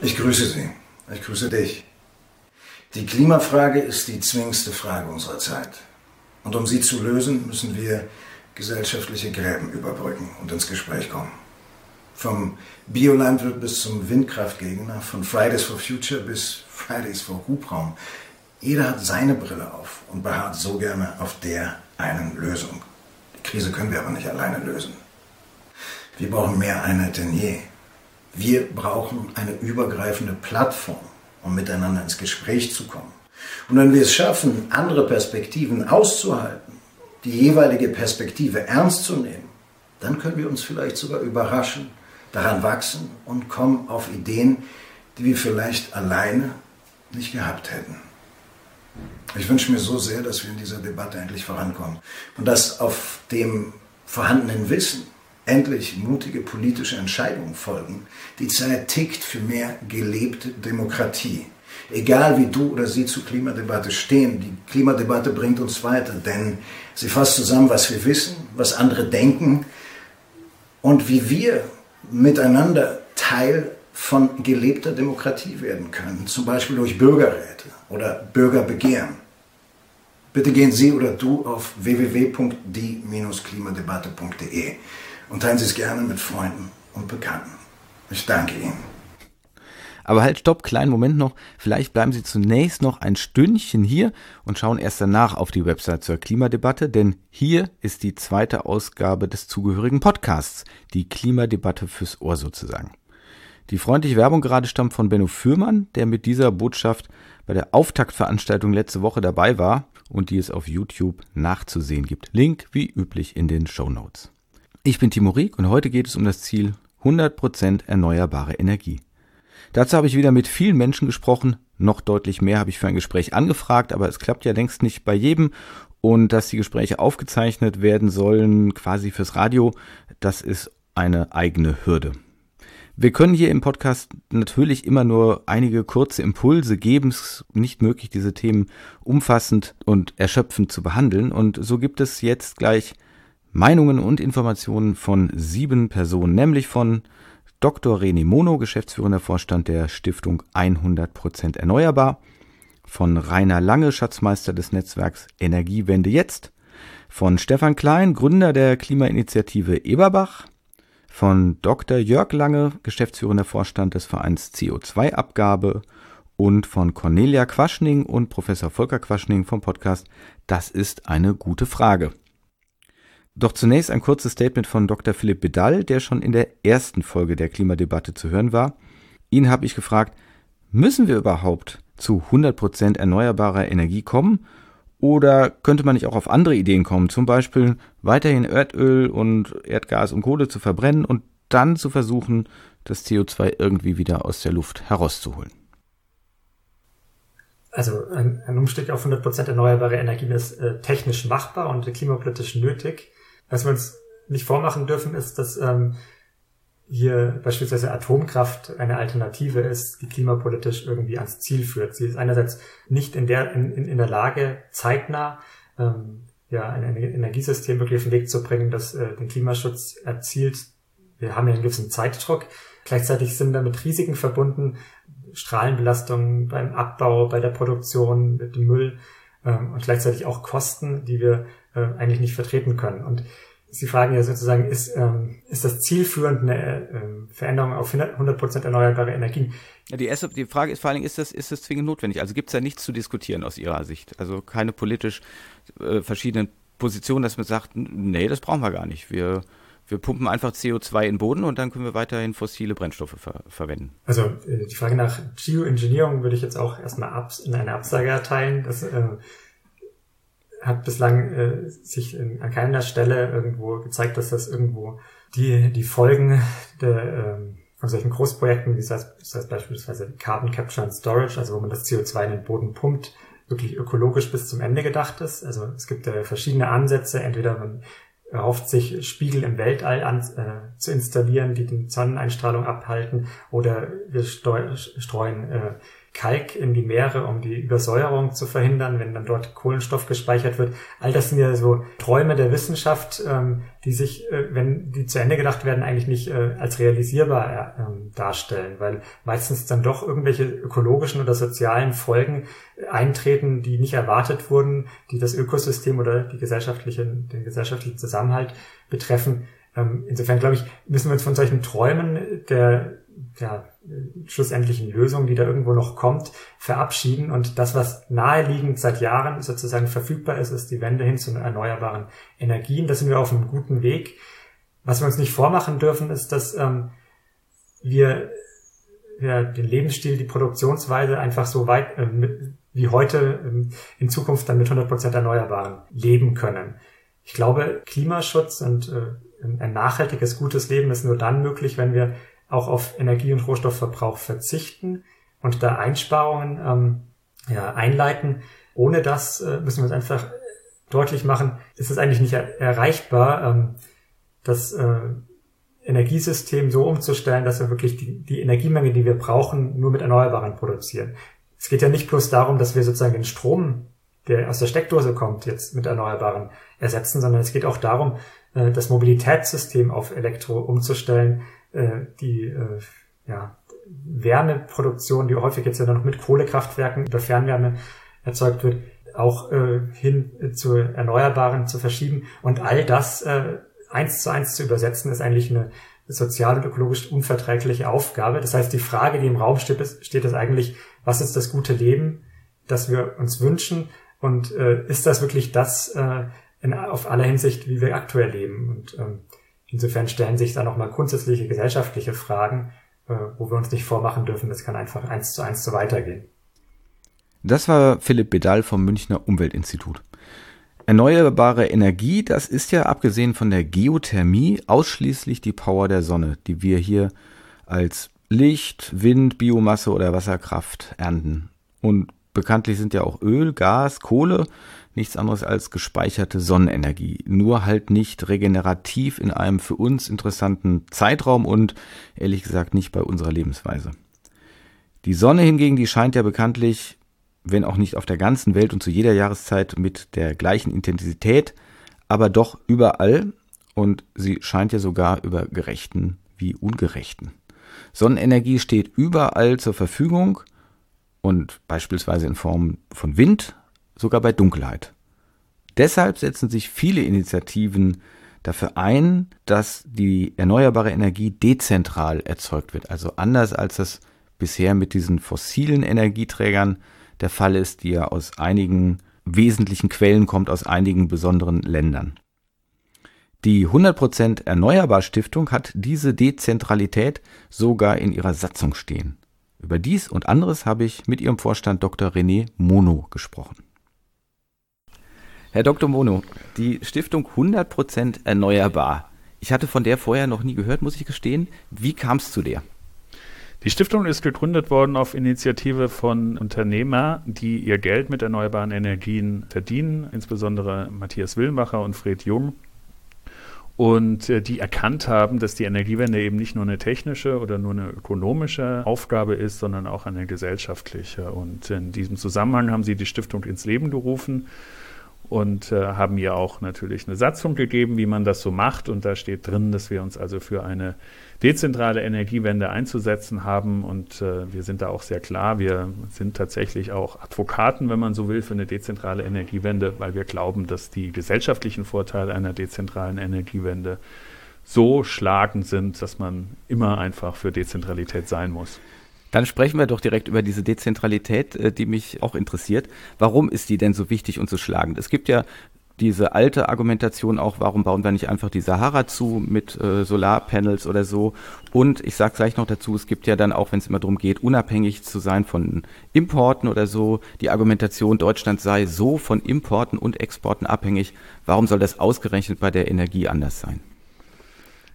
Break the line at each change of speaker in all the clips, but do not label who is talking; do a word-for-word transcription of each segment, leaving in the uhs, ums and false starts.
Ich grüße Sie. Ich grüße dich. Die Klimafrage ist die zwingendste Frage unserer Zeit. Und um sie zu lösen, müssen wir gesellschaftliche Gräben überbrücken und ins Gespräch kommen. Vom Biolandwirt bis zum Windkraftgegner, von Fridays for Future bis Fridays for Hubraum. Jeder hat seine Brille auf und beharrt so gerne auf der einen Lösung. Die Krise können wir aber nicht alleine lösen. Wir brauchen mehr Einheit denn je. Wir brauchen eine übergreifende Plattform, um miteinander ins Gespräch zu kommen. Und wenn wir es schaffen, andere Perspektiven auszuhalten, die jeweilige Perspektive ernst zu nehmen, dann können wir uns vielleicht sogar überraschen, daran wachsen und kommen auf Ideen, die wir vielleicht alleine nicht gehabt hätten. Ich wünsche mir so sehr, dass wir in dieser Debatte endlich vorankommen und dass auf dem vorhandenen Wissen endlich mutige politische Entscheidungen folgen. Die Zeit tickt für mehr gelebte Demokratie. Egal wie du oder sie zur Klimadebatte stehen, die Klimadebatte bringt uns weiter, denn sie fasst zusammen, was wir wissen, was andere denken und wie wir miteinander Teil von gelebter Demokratie werden können, zum Beispiel durch Bürgerräte oder Bürgerbegehren. Bitte gehen Sie oder du auf w w w punkt die klimadebatte punkt de und teilen Sie es gerne mit Freunden und Bekannten. Ich danke Ihnen.
Aber halt, stopp, kleinen Moment noch. Vielleicht bleiben Sie zunächst noch ein Stündchen hier und schauen erst danach auf die Website zur Klimadebatte, denn hier ist die zweite Ausgabe des zugehörigen Podcasts, die Klimadebatte fürs Ohr sozusagen. Die freundliche Werbung gerade stammt von Benno Fürmann, der mit dieser Botschaft bei der Auftaktveranstaltung letzte Woche dabei war und die es auf YouTube nachzusehen gibt. Link wie üblich in den Shownotes. Ich bin Timo Rieck und heute geht es um das Ziel hundert Prozent erneuerbare Energie. Dazu habe ich wieder mit vielen Menschen gesprochen, noch deutlich mehr habe ich für ein Gespräch angefragt, aber es klappt ja längst nicht bei jedem und dass die Gespräche aufgezeichnet werden sollen, quasi fürs Radio, das ist eine eigene Hürde. Wir können hier im Podcast natürlich immer nur einige kurze Impulse geben, es ist nicht möglich, diese Themen umfassend und erschöpfend zu behandeln und so gibt es jetzt gleich Meinungen und Informationen von sieben Personen, nämlich von Doktor René Mono, geschäftsführender Vorstand der Stiftung hundert Prozent Erneuerbar, von Rainer Lange, Schatzmeister des Netzwerks Energiewende jetzt, von Stefan Klein, Gründer der Klimainitiative Eberbach, von Doktor Jörg Lange, geschäftsführender Vorstand des Vereins C O zwei Abgabe und von Cornelia Quaschning und Professor Volker Quaschning vom Podcast Das ist eine gute Frage. Doch zunächst ein kurzes Statement von Doktor Philipp Bedall, der schon in der ersten Folge der Klimadebatte zu hören war. Ihn habe ich gefragt, müssen wir überhaupt zu hundert Prozent erneuerbarer Energie kommen? Oder könnte man nicht auch auf andere Ideen kommen, zum Beispiel weiterhin Erdöl und Erdgas und Kohle zu verbrennen und dann zu versuchen, das C O zwei irgendwie wieder aus der Luft herauszuholen?
Also ein, ein Umstieg auf hundert Prozent erneuerbare Energien ist äh, technisch machbar und klimapolitisch nötig. Was wir uns nicht vormachen dürfen, ist, dass ähm, hier beispielsweise Atomkraft eine Alternative ist, die klimapolitisch irgendwie ans Ziel führt. Sie ist einerseits nicht in der in, in der Lage, zeitnah ähm, ja ein, ein Energiesystem wirklich auf den Weg zu bringen, das äh, den Klimaschutz erzielt. Wir haben ja einen gewissen Zeitdruck. Gleichzeitig sind damit Risiken verbunden, Strahlenbelastungen beim Abbau, bei der Produktion, mit dem Müll ähm, und gleichzeitig auch Kosten, die wir äh, eigentlich nicht vertreten können. Und Sie fragen ja sozusagen, ist, ähm, ist das zielführend eine äh, Veränderung auf hundert Prozent erneuerbare Energien?
Ja, die erste, die Frage ist vor allen Dingen, ist das, ist das zwingend notwendig? Also gibt es da nichts zu diskutieren aus Ihrer Sicht? Also keine politisch äh, verschiedenen Positionen, dass man sagt, nee, das brauchen wir gar nicht. Wir Wir pumpen einfach C O zwei in den Boden und dann können wir weiterhin fossile Brennstoffe ver- verwenden.
Also äh, die Frage nach Geoengineering würde ich jetzt auch erstmal abs- in eine Absage erteilen. Das äh, hat bislang äh, sich in, an keiner Stelle irgendwo gezeigt, dass das irgendwo die die Folgen der, äh, von solchen Großprojekten, wie das heißt, das heißt beispielsweise Carbon Capture and Storage, also wo man das C O zwei in den Boden pumpt, wirklich ökologisch bis zum Ende gedacht ist. Also es gibt äh, verschiedene Ansätze, entweder man erhofft sich, Spiegel im Weltall an, äh, zu installieren, die die Sonneneinstrahlung abhalten, oder wir steu- streuen äh, Kalk in die Meere, um die Übersäuerung zu verhindern, wenn dann dort Kohlenstoff gespeichert wird. All das sind ja so Träume der Wissenschaft, ähm, die sich, äh, wenn die zu Ende gedacht werden, eigentlich nicht äh, als realisierbar äh, darstellen, weil meistens dann doch irgendwelche ökologischen oder sozialen Folgen eintreten, die nicht erwartet wurden, die das Ökosystem oder die gesellschaftliche, den gesellschaftlichen Zusammenhalt betreffen. Ähm, insofern, glaube ich, müssen wir uns von solchen Träumen der ja, schlussendlichen Lösung, die da irgendwo noch kommt, verabschieden. Und das, was naheliegend seit Jahren sozusagen verfügbar ist, ist die Wende hin zu erneuerbaren Energien. Da sind wir auf einem guten Weg. Was wir uns nicht vormachen dürfen, ist, dass ähm, wir ja, den Lebensstil, die Produktionsweise einfach so weit äh, mit, wie heute äh, in Zukunft dann mit hundert Prozent Erneuerbaren leben können. Ich glaube, Klimaschutz und äh, ein nachhaltiges, gutes Leben ist nur dann möglich, wenn wir auch auf Energie- und Rohstoffverbrauch verzichten und da Einsparungen ähm, ja, einleiten. Ohne das äh, müssen wir uns einfach deutlich machen, ist es eigentlich nicht er- erreichbar, ähm, das äh, Energiesystem so umzustellen, dass wir wirklich die, die Energiemenge, die wir brauchen, nur mit Erneuerbaren produzieren. Es geht ja nicht bloß darum, dass wir sozusagen den Strom, der aus der Steckdose kommt, jetzt mit Erneuerbaren ersetzen, sondern es geht auch darum, äh, das Mobilitätssystem auf Elektro umzustellen, die ja, Wärmeproduktion, die häufig jetzt ja noch mit Kohlekraftwerken über Fernwärme erzeugt wird, auch äh, hin zu Erneuerbaren zu verschieben. Und all das äh, eins zu eins zu übersetzen, ist eigentlich eine sozial und ökologisch unverträgliche Aufgabe. Das heißt, die Frage, die im Raum steht, ist, steht ist eigentlich, was ist das gute Leben, das wir uns wünschen? Und äh, ist das wirklich das äh, in, auf aller Hinsicht, wie wir aktuell leben? Und ähm, insofern stellen sich da nochmal grundsätzliche gesellschaftliche Fragen, äh, wo wir uns nicht vormachen dürfen, das kann einfach eins zu eins so weitergehen.
Das war Philipp Bedall vom Münchner Umweltinstitut. Erneuerbare Energie, das ist ja abgesehen von der Geothermie ausschließlich die Power der Sonne, die wir hier als Licht, Wind, Biomasse oder Wasserkraft ernten. Und bekanntlich sind ja auch Öl, Gas, Kohle nichts anderes als gespeicherte Sonnenenergie, nur halt nicht regenerativ in einem für uns interessanten Zeitraum und ehrlich gesagt nicht bei unserer Lebensweise. Die Sonne hingegen, die scheint ja bekanntlich, wenn auch nicht auf der ganzen Welt und zu jeder Jahreszeit mit der gleichen Intensität, aber doch überall, und sie scheint ja sogar über Gerechten wie Ungerechten. Sonnenenergie steht überall zur Verfügung und beispielsweise in Form von Wind, sogar bei Dunkelheit. Deshalb setzen sich viele Initiativen dafür ein, dass die erneuerbare Energie dezentral erzeugt wird, also anders als das bisher mit diesen fossilen Energieträgern der Fall ist, die ja aus einigen wesentlichen Quellen kommt, aus einigen besonderen Ländern. Die hundert Prozent Erneuerbar Stiftung hat diese Dezentralität sogar in ihrer Satzung stehen. Über dies und anderes habe ich mit ihrem Vorstand Doktor René Mono gesprochen. Herr Doktor Mono, die Stiftung hundert Prozent Erneuerbar. Ich hatte von der vorher noch nie gehört, muss ich gestehen. Wie kam es zu der?
Die Stiftung ist gegründet worden auf Initiative von Unternehmern, die ihr Geld mit erneuerbaren Energien verdienen, insbesondere Matthias Willmacher und Fred Jung. Und äh, die erkannt haben, dass die Energiewende eben nicht nur eine technische oder nur eine ökonomische Aufgabe ist, sondern auch eine gesellschaftliche. Und in diesem Zusammenhang haben sie die Stiftung ins Leben gerufen und äh, haben ihr auch natürlich eine Satzung gegeben, wie man das so macht. Und da steht drin, dass wir uns also für eine dezentrale Energiewende einzusetzen haben. Und äh, wir sind da auch sehr klar. Wir sind tatsächlich auch Advokaten, wenn man so will, für eine dezentrale Energiewende, weil wir glauben, dass die gesellschaftlichen Vorteile einer dezentralen Energiewende so schlagend sind, dass man immer einfach für Dezentralität sein muss.
Dann sprechen wir doch direkt über diese Dezentralität, die mich auch interessiert. Warum ist die denn so wichtig und so schlagend? Es gibt ja diese alte Argumentation auch, warum bauen wir nicht einfach die Sahara zu mit äh, Solarpanels oder so? Und ich sage gleich noch dazu, es gibt ja dann auch, wenn es immer darum geht, unabhängig zu sein von Importen oder so, die Argumentation, Deutschland sei so von Importen und Exporten abhängig. Warum soll das ausgerechnet bei der Energie anders sein?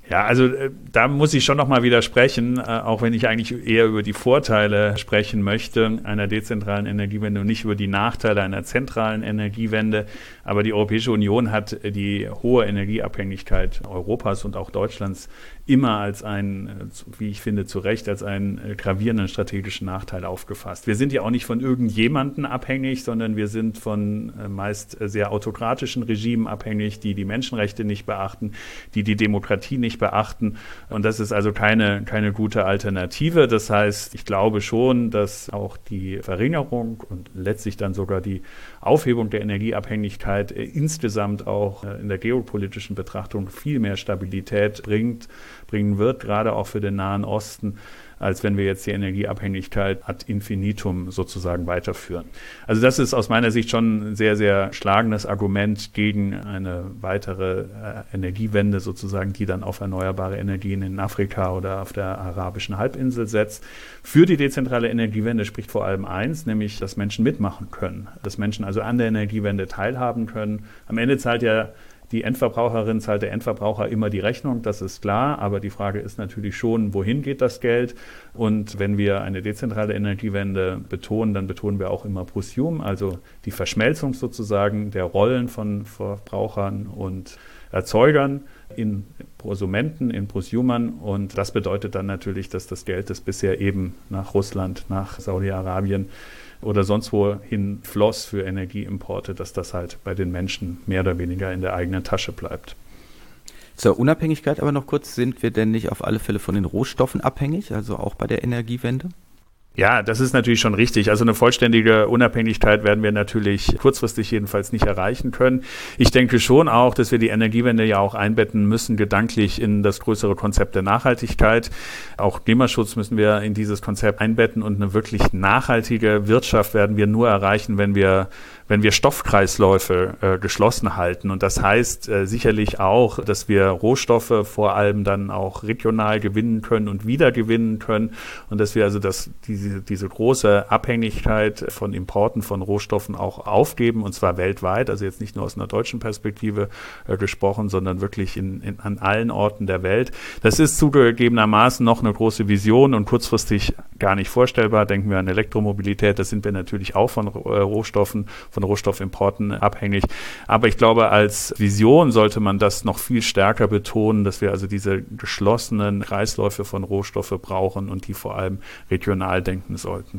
Ja, also äh, da muss ich schon nochmal widersprechen, äh, auch wenn ich eigentlich eher über die Vorteile sprechen möchte einer dezentralen Energiewende und nicht über die Nachteile einer zentralen Energiewende. Aber die Europäische Union hat die hohe Energieabhängigkeit Europas und auch Deutschlands immer als einen, wie ich finde, zu Recht, als einen gravierenden strategischen Nachteil aufgefasst. Wir sind ja auch nicht von irgendjemandem abhängig, sondern wir sind von meist sehr autokratischen Regimen abhängig, die die Menschenrechte nicht beachten, die die Demokratie nicht beachten. Und das ist also keine, keine gute Alternative. Das heißt, ich glaube schon, dass auch die Verringerung und letztlich dann sogar die Aufhebung der Energieabhängigkeit insgesamt auch in der geopolitischen Betrachtung viel mehr Stabilität bringt, bringen wird, gerade auch für den Nahen Osten, als wenn wir jetzt die Energieabhängigkeit ad infinitum sozusagen weiterführen. Also das ist aus meiner Sicht schon ein sehr, sehr schlagendes Argument gegen eine weitere äh, Energiewende sozusagen, die dann auf erneuerbare Energien in Afrika oder auf der arabischen Halbinsel setzt. Für die dezentrale Energiewende spricht vor allem eins, nämlich, dass Menschen mitmachen können, dass Menschen also an der Energiewende teilhaben können. Am Ende zahlt ja die Endverbraucherin, zahlt der Endverbraucher immer die Rechnung, das ist klar, aber die Frage ist natürlich schon, wohin geht das Geld? Und wenn wir eine dezentrale Energiewende betonen, dann betonen wir auch immer Prosume, also die Verschmelzung sozusagen der Rollen von Verbrauchern und Erzeugern in Prosumenten, in Prosumern. Und das bedeutet dann natürlich, dass das Geld, das bisher eben nach Russland, nach Saudi-Arabien oder sonst wohin floss für Energieimporte, dass das halt bei den Menschen mehr oder weniger in der eigenen Tasche bleibt.
Zur Unabhängigkeit aber noch kurz, sind wir denn nicht auf alle Fälle von den Rohstoffen abhängig, also auch bei der Energiewende?
Ja, das ist natürlich schon richtig. Also eine vollständige Unabhängigkeit werden wir natürlich kurzfristig jedenfalls nicht erreichen können. Ich denke schon auch, dass wir die Energiewende ja auch einbetten müssen, gedanklich in das größere Konzept der Nachhaltigkeit. Auch Klimaschutz müssen wir in dieses Konzept einbetten und eine wirklich nachhaltige Wirtschaft werden wir nur erreichen, wenn wir wenn wir Stoffkreisläufe äh, geschlossen halten. Und das heißt äh, sicherlich auch, dass wir Rohstoffe vor allem dann auch regional gewinnen können und wiedergewinnen können und dass wir also das, diese, diese große Abhängigkeit von Importen von Rohstoffen auch aufgeben, und zwar weltweit, also jetzt nicht nur aus einer deutschen Perspektive äh, gesprochen, sondern wirklich in, in, an allen Orten der Welt. Das ist zugegebenermaßen noch eine große Vision und kurzfristig gar nicht vorstellbar. Denken wir an Elektromobilität, da sind wir natürlich auch von äh, Rohstoffen, von Rohstoffimporten abhängig. Aber ich glaube, als Vision sollte man das noch viel stärker betonen, dass wir also diese geschlossenen Kreisläufe von Rohstoffe brauchen und die vor allem regional denken sollten.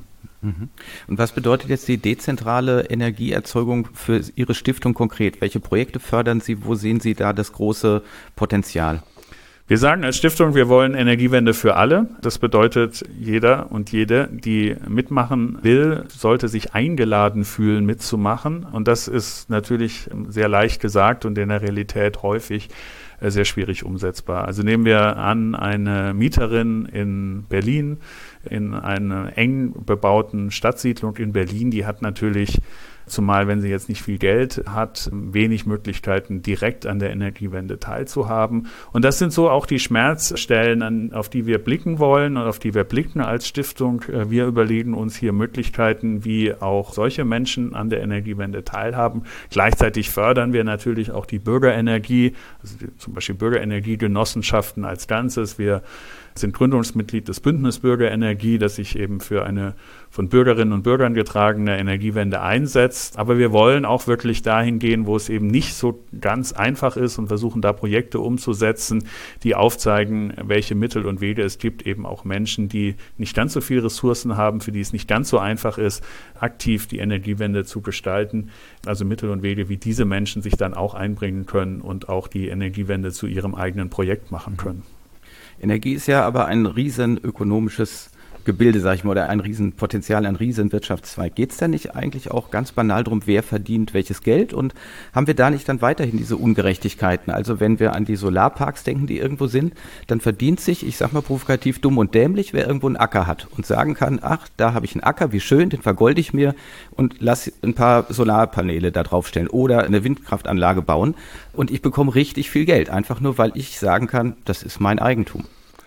Und was bedeutet jetzt die dezentrale Energieerzeugung für Ihre Stiftung konkret? Welche Projekte fördern Sie? Wo sehen Sie da das große Potenzial?
Wir sagen als Stiftung, wir wollen Energiewende für alle. Das bedeutet, jeder und jede, die mitmachen will, sollte sich eingeladen fühlen, mitzumachen. Und das ist natürlich sehr leicht gesagt und in der Realität häufig sehr schwierig umsetzbar. Also nehmen wir an, eine Mieterin in Berlin, in einer eng bebauten Stadtsiedlung in Berlin, die hat natürlich, zumal wenn sie jetzt nicht viel Geld hat, wenig Möglichkeiten, direkt an der Energiewende teilzuhaben. Und das sind so auch die Schmerzstellen, an, auf die wir blicken wollen und auf die wir blicken als Stiftung. Wir überlegen uns hier Möglichkeiten, wie auch solche Menschen an der Energiewende teilhaben. Gleichzeitig fördern wir natürlich auch die Bürgerenergie, also die, zum Beispiel Bürgerenergiegenossenschaften als Ganzes. Wir sind Gründungsmitglied des Bündnis Bürgerenergie, das sich eben für eine von Bürgerinnen und Bürgern getragene Energiewende einsetzt. Aber wir wollen auch wirklich dahin gehen, wo es eben nicht so ganz einfach ist und versuchen da Projekte umzusetzen, die aufzeigen, welche Mittel und Wege es gibt, eben auch Menschen, die nicht ganz so viele Ressourcen haben, für die es nicht ganz so einfach ist, aktiv die Energiewende zu gestalten. Also Mittel und Wege, wie diese Menschen sich dann auch einbringen können und auch die Energiewende zu ihrem eigenen Projekt machen können.
Energie ist ja aber ein riesen ökonomisches Gebilde, sage ich mal, oder ein Riesenpotenzial, ein Riesenwirtschaftszweig. Geht es da nicht eigentlich auch ganz banal darum, wer verdient welches Geld? Und haben wir da nicht dann weiterhin diese Ungerechtigkeiten? Also wenn wir an die Solarparks denken, die irgendwo sind, dann verdient sich, ich sag mal provokativ, dumm und dämlich, wer irgendwo einen Acker hat und sagen kann, ach, da habe ich einen Acker, wie schön, den vergolde ich mir und lass ein paar Solarpaneele da draufstellen oder eine Windkraftanlage bauen und ich bekomme richtig viel Geld, einfach nur, weil ich sagen kann, das ist mein Eigentum.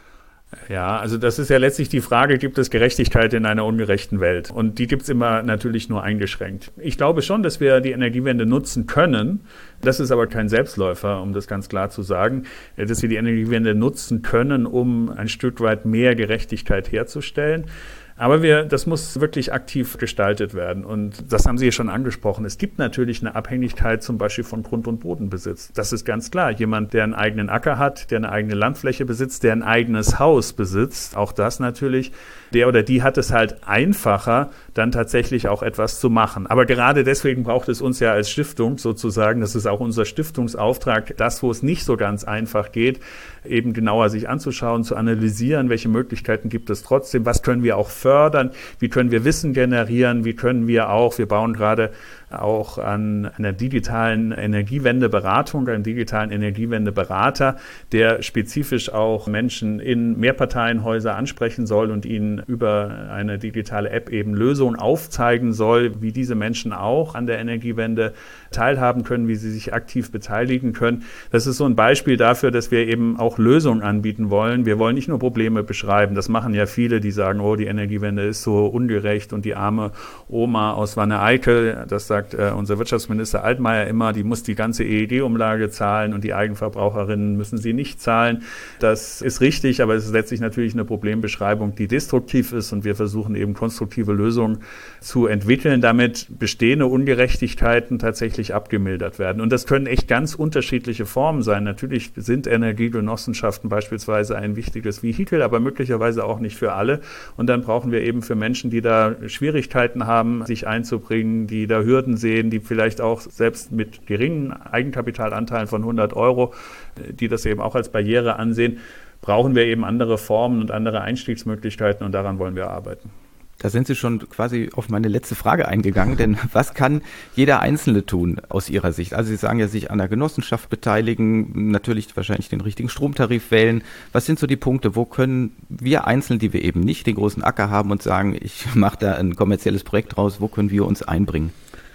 Ja, also das ist ja letztlich die Frage, gibt es Gerechtigkeit in einer ungerechten Welt? Und die gibt es immer natürlich nur eingeschränkt. Ich glaube schon, dass wir die Energiewende nutzen können. Das ist aber kein Selbstläufer, um das ganz klar zu sagen, dass wir die Energiewende nutzen können, um ein Stück weit mehr Gerechtigkeit herzustellen. Aber wir, das muss wirklich aktiv gestaltet werden. Und das haben Sie ja schon angesprochen. Es gibt natürlich eine Abhängigkeit zum Beispiel von Grund- und Bodenbesitz. Das ist ganz klar. Jemand, der einen eigenen Acker hat, der eine eigene Landfläche besitzt, der ein eigenes Haus besitzt, auch das natürlich, der oder die hat es halt einfacher, dann tatsächlich auch etwas zu machen. Aber gerade deswegen braucht es uns ja als Stiftung sozusagen, das ist auch unser Stiftungsauftrag, das, wo es nicht so ganz einfach geht, eben genauer sich anzuschauen, zu analysieren, welche Möglichkeiten gibt es trotzdem, was können wir auch fördern, wie können wir Wissen generieren, wie können wir auch, wir bauen gerade auch an einer digitalen Energiewendeberatung, einen digitalen Energiewendeberater, der spezifisch auch Menschen in Mehrparteienhäuser ansprechen soll und ihnen über eine digitale App eben Lösungen aufzeigen soll, wie diese Menschen auch an der Energiewende teilhaben können, wie sie sich aktiv beteiligen können. Das ist so ein Beispiel dafür, dass wir eben auch Lösungen anbieten wollen. Wir wollen nicht nur Probleme beschreiben. Das machen ja viele, die sagen, oh, die Energiewende ist so ungerecht und die arme Oma aus Wanne-Eickel, das sagt äh, unser Wirtschaftsminister Altmaier immer, die muss die ganze E E G-Umlage zahlen und die Eigenverbraucherinnen müssen sie nicht zahlen. Das ist richtig, aber es ist letztlich natürlich eine Problembeschreibung, die destruktiv ist und wir versuchen eben konstruktive Lösungen zu entwickeln, damit bestehende Ungerechtigkeiten tatsächlich abgemildert werden. Und das können echt ganz unterschiedliche Formen sein. Natürlich sind Energiegenossenschaften beispielsweise ein wichtiges Vehikel, aber möglicherweise auch nicht für alle. Und dann brauchen wir eben für Menschen, die da Schwierigkeiten haben, sich einzubringen, die da Hürden sehen, die vielleicht auch selbst mit geringen Eigenkapitalanteilen von hundert Euro, die das eben auch als Barriere ansehen, brauchen wir eben andere Formen und andere Einstiegsmöglichkeiten und daran wollen wir arbeiten.
Da sind Sie schon quasi auf meine letzte Frage eingegangen, denn was kann jeder Einzelne tun aus Ihrer Sicht? Also Sie sagen ja, sich an der Genossenschaft beteiligen, natürlich wahrscheinlich den richtigen Stromtarif wählen. Was sind so die Punkte, wo können wir Einzelne, die wir eben nicht den großen Acker haben und sagen, ich mache da ein kommerzielles Projekt draus, wo können wir uns einbringen?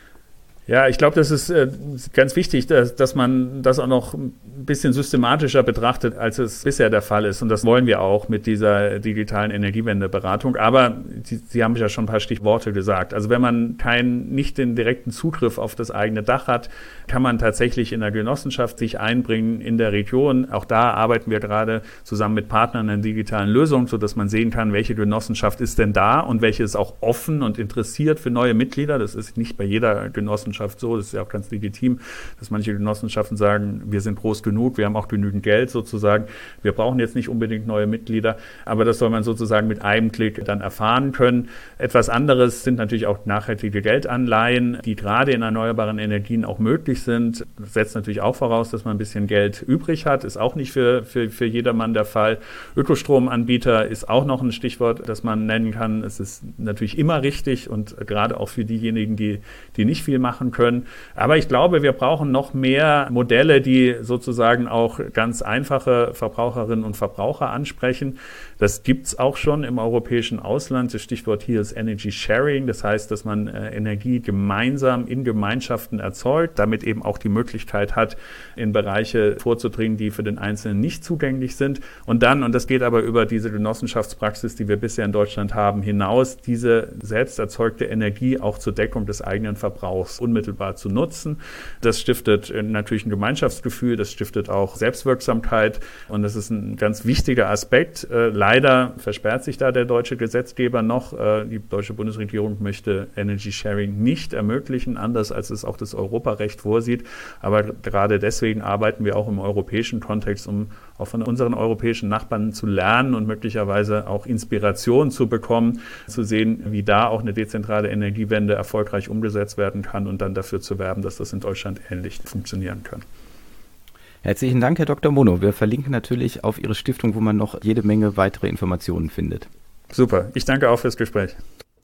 Ja, ich glaube, das ist äh, ganz wichtig, dass, dass man das auch noch ein bisschen systematischer betrachtet, als es bisher der Fall ist. Und das wollen wir auch mit dieser digitalen Energiewendeberatung. Aber Sie, Sie haben ja schon ein paar Stichworte gesagt. Also wenn man keinen, nicht den direkten Zugriff auf das eigene Dach hat, kann man tatsächlich in der Genossenschaft sich einbringen in der Region. Auch da arbeiten wir gerade zusammen mit Partnern an digitalen Lösungen, sodass man sehen kann, welche Genossenschaft ist denn da und welche ist auch offen und interessiert für neue Mitglieder. Das ist nicht bei jeder Genossenschaft so, das ist ja auch ganz legitim, dass manche Genossenschaften sagen, wir sind groß genug, wir haben auch genügend Geld sozusagen, wir brauchen jetzt nicht unbedingt neue Mitglieder, aber das soll man sozusagen mit einem Klick dann erfahren können. Etwas anderes sind natürlich auch nachhaltige Geldanleihen, die gerade in erneuerbaren Energien auch möglich sind. Das setzt natürlich auch voraus, dass man ein bisschen Geld übrig hat, ist auch nicht für, für, für jedermann der Fall. Ökostromanbieter ist auch noch ein Stichwort, das man nennen kann. Es ist natürlich immer richtig und gerade auch für diejenigen, die, die nicht viel machen können. Aber ich glaube, wir brauchen noch mehr Modelle, die sozusagen auch ganz einfache Verbraucherinnen und Verbraucher ansprechen. Das gibt es auch schon im europäischen Ausland. Das Stichwort hier ist Energy Sharing. Das heißt, dass man äh, Energie gemeinsam in Gemeinschaften erzeugt, damit eben auch die Möglichkeit hat, in Bereiche vorzudringen, die für den Einzelnen nicht zugänglich sind. Und dann, und das geht aber über diese Genossenschaftspraxis, die wir bisher in Deutschland haben, hinaus, diese selbst erzeugte Energie auch zur Deckung des eigenen Verbrauchs unmittelbar zu nutzen. Das stiftet natürlich ein Gemeinschaftsgefühl, das stiftet auch Selbstwirksamkeit und das ist ein ganz wichtiger Aspekt. Äh, leider versperrt sich da der deutsche Gesetzgeber noch. Äh, die deutsche Bundesregierung möchte Energy Sharing nicht ermöglichen, anders als es auch das Europarecht vorsieht. Aber gerade deswegen arbeiten wir auch im europäischen Kontext, um auch von unseren europäischen Nachbarn zu lernen und möglicherweise auch Inspiration zu bekommen, zu sehen, wie da auch eine dezentrale Energiewende erfolgreich umgesetzt werden kann und dann dafür zu werben, dass das in Deutschland ähnlich funktionieren kann.
Herzlichen Dank, Herr Doktor Mono. Wir verlinken natürlich auf Ihre Stiftung, wo man noch jede Menge weitere Informationen findet.
Super, ich danke auch fürs Gespräch.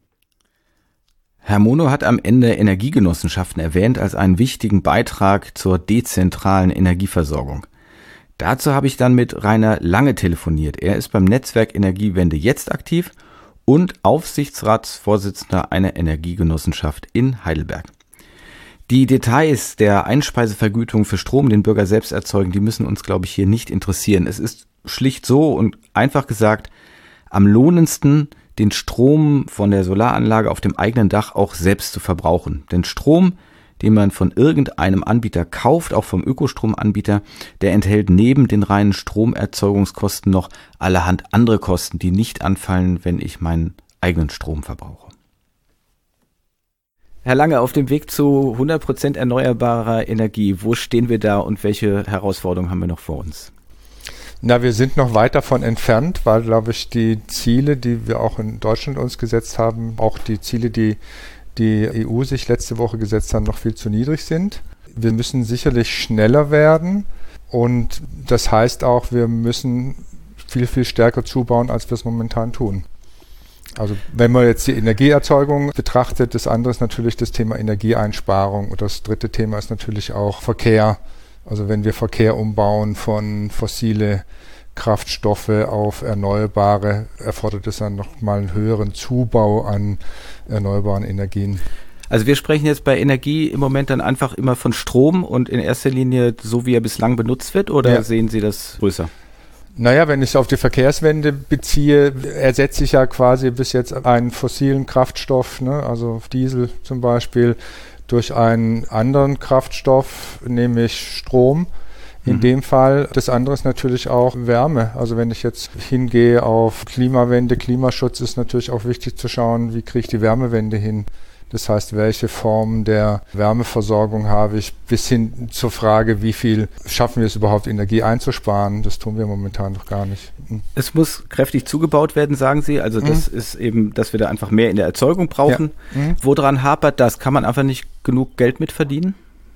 Herr Mono hat am Ende Energiegenossenschaften erwähnt als einen wichtigen Beitrag zur dezentralen Energieversorgung. Dazu habe ich dann mit Rainer Lange telefoniert. Er ist beim Netzwerk Energiewende jetzt aktiv und Aufsichtsratsvorsitzender einer Energiegenossenschaft in Heidelberg. Die Details der Einspeisevergütung für Strom, den Bürger selbst erzeugen, die müssen uns, glaube ich, hier nicht interessieren. Es ist schlicht so und einfach gesagt, am lohnendsten den Strom von der Solaranlage auf dem eigenen Dach auch selbst zu verbrauchen. Denn Strom, den man von irgendeinem Anbieter kauft, auch vom Ökostromanbieter, der enthält neben den reinen Stromerzeugungskosten noch allerhand andere Kosten, die nicht anfallen, wenn ich meinen eigenen Strom verbrauche. Herr Lange, auf dem Weg zu hundert Prozent erneuerbarer Energie, wo stehen wir da und welche Herausforderungen haben wir noch vor uns?
Na, wir sind noch weit davon entfernt, weil, glaube ich, die Ziele, die wir auch in Deutschland uns gesetzt haben, auch die Ziele, die die E U sich letzte Woche gesetzt hat, noch viel zu niedrig sind. Wir müssen sicherlich schneller werden und das heißt auch, wir müssen viel, viel stärker zubauen, als wir es momentan tun. Also wenn man jetzt die Energieerzeugung betrachtet, das andere ist natürlich das Thema Energieeinsparung und das dritte Thema ist natürlich auch Verkehr. Also wenn wir Verkehr umbauen von fossile Kraftstoffe auf erneuerbare, erfordert es dann nochmal einen höheren Zubau an erneuerbaren Energien.
Also wir sprechen jetzt bei Energie im Moment dann einfach immer von Strom und in erster Linie so, wie er bislang benutzt wird, oder ja. Sehen Sie das größer?
Naja, wenn ich es auf die Verkehrswende beziehe, ersetze ich ja quasi bis jetzt einen fossilen Kraftstoff, ne, also Diesel zum Beispiel, durch einen anderen Kraftstoff, nämlich Strom. In mhm. dem Fall. Das andere ist natürlich auch Wärme. Also wenn ich jetzt hingehe auf Klimawende, Klimaschutz, ist natürlich auch wichtig zu schauen, wie kriege ich die Wärmewende hin. Das heißt, welche Form der Wärmeversorgung habe ich, bis hin zur Frage, wie viel schaffen wir es überhaupt, Energie einzusparen. Das tun wir momentan noch gar nicht.
Es muss kräftig zugebaut werden, sagen Sie. Also das mhm. ist eben, dass wir da einfach mehr in der Erzeugung brauchen. Ja. Mhm. Woran hapert das? Kann man einfach nicht genug Geld mit verdienen?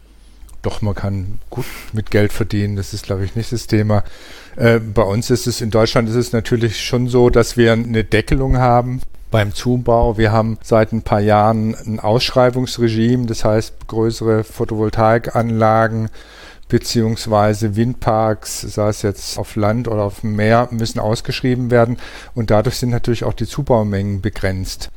Doch, man kann gut mit Geld verdienen, das ist, glaube ich, nicht das Thema. Äh, bei uns ist es, in Deutschland ist es natürlich schon so, dass wir eine Deckelung haben beim Zubau. Wir haben seit ein paar Jahren ein Ausschreibungsregime, das heißt größere Photovoltaikanlagen beziehungsweise Windparks, sei es jetzt auf Land oder auf dem Meer, müssen ausgeschrieben werden und dadurch sind natürlich auch die Zubaumengen begrenzt.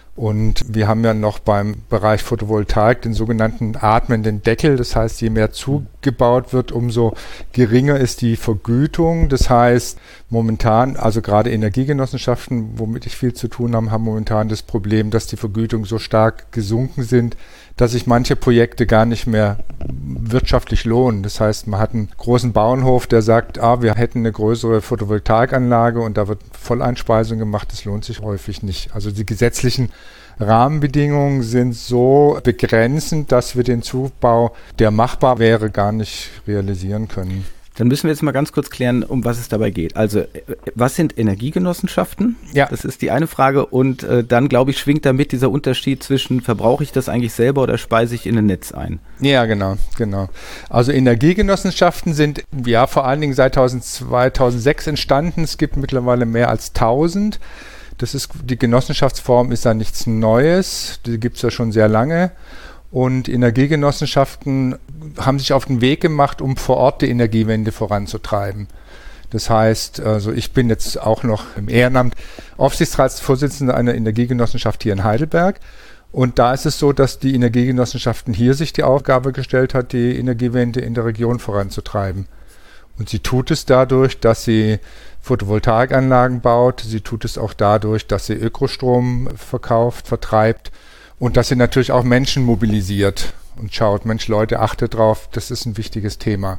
Und wir haben ja noch beim Bereich Photovoltaik den sogenannten atmenden Deckel. Das heißt, je mehr zugebaut wird, umso geringer ist die Vergütung. Das heißt, momentan, also gerade Energiegenossenschaften, womit ich viel zu tun habe, haben momentan das Problem, dass die Vergütungen so stark gesunken sind, dass sich manche Projekte gar nicht mehr wirtschaftlich lohnen. Das heißt, man hat einen großen Bauernhof, der sagt, ah, wir hätten eine größere Photovoltaikanlage und da wird Volleinspeisung gemacht. Das lohnt sich häufig nicht. Also die gesetzlichen Rahmenbedingungen sind so begrenzend, dass wir den Zubau, der machbar wäre, gar nicht realisieren können.
Dann müssen wir jetzt mal ganz kurz klären, um was es dabei geht. Also, was sind Energiegenossenschaften?
Ja.
Das ist die eine Frage. Und äh, dann, glaube ich, schwingt damit dieser Unterschied zwischen, verbrauche ich das eigentlich selber oder speise ich in ein Netz ein?
Ja, genau, genau. Also Energiegenossenschaften sind ja vor allen Dingen seit zweitausendsechs entstanden. Es gibt mittlerweile mehr als tausend. Das ist, die Genossenschaftsform ist ja nichts Neues. Die gibt es ja schon sehr lange. Und Energiegenossenschaften haben sich auf den Weg gemacht, um vor Ort die Energiewende voranzutreiben. Das heißt, also ich bin jetzt auch noch im Ehrenamt Aufsichtsratsvorsitzender einer Energiegenossenschaft hier in Heidelberg. Und da ist es so, dass die Energiegenossenschaften hier sich die Aufgabe gestellt hat, die Energiewende in der Region voranzutreiben. Und sie tut es dadurch, dass sie Photovoltaikanlagen baut. Sie tut es auch dadurch, dass sie Ökostrom verkauft, vertreibt. Und dass sie natürlich auch Menschen mobilisiert und schaut, Mensch, Leute, achtet drauf, das ist ein wichtiges Thema.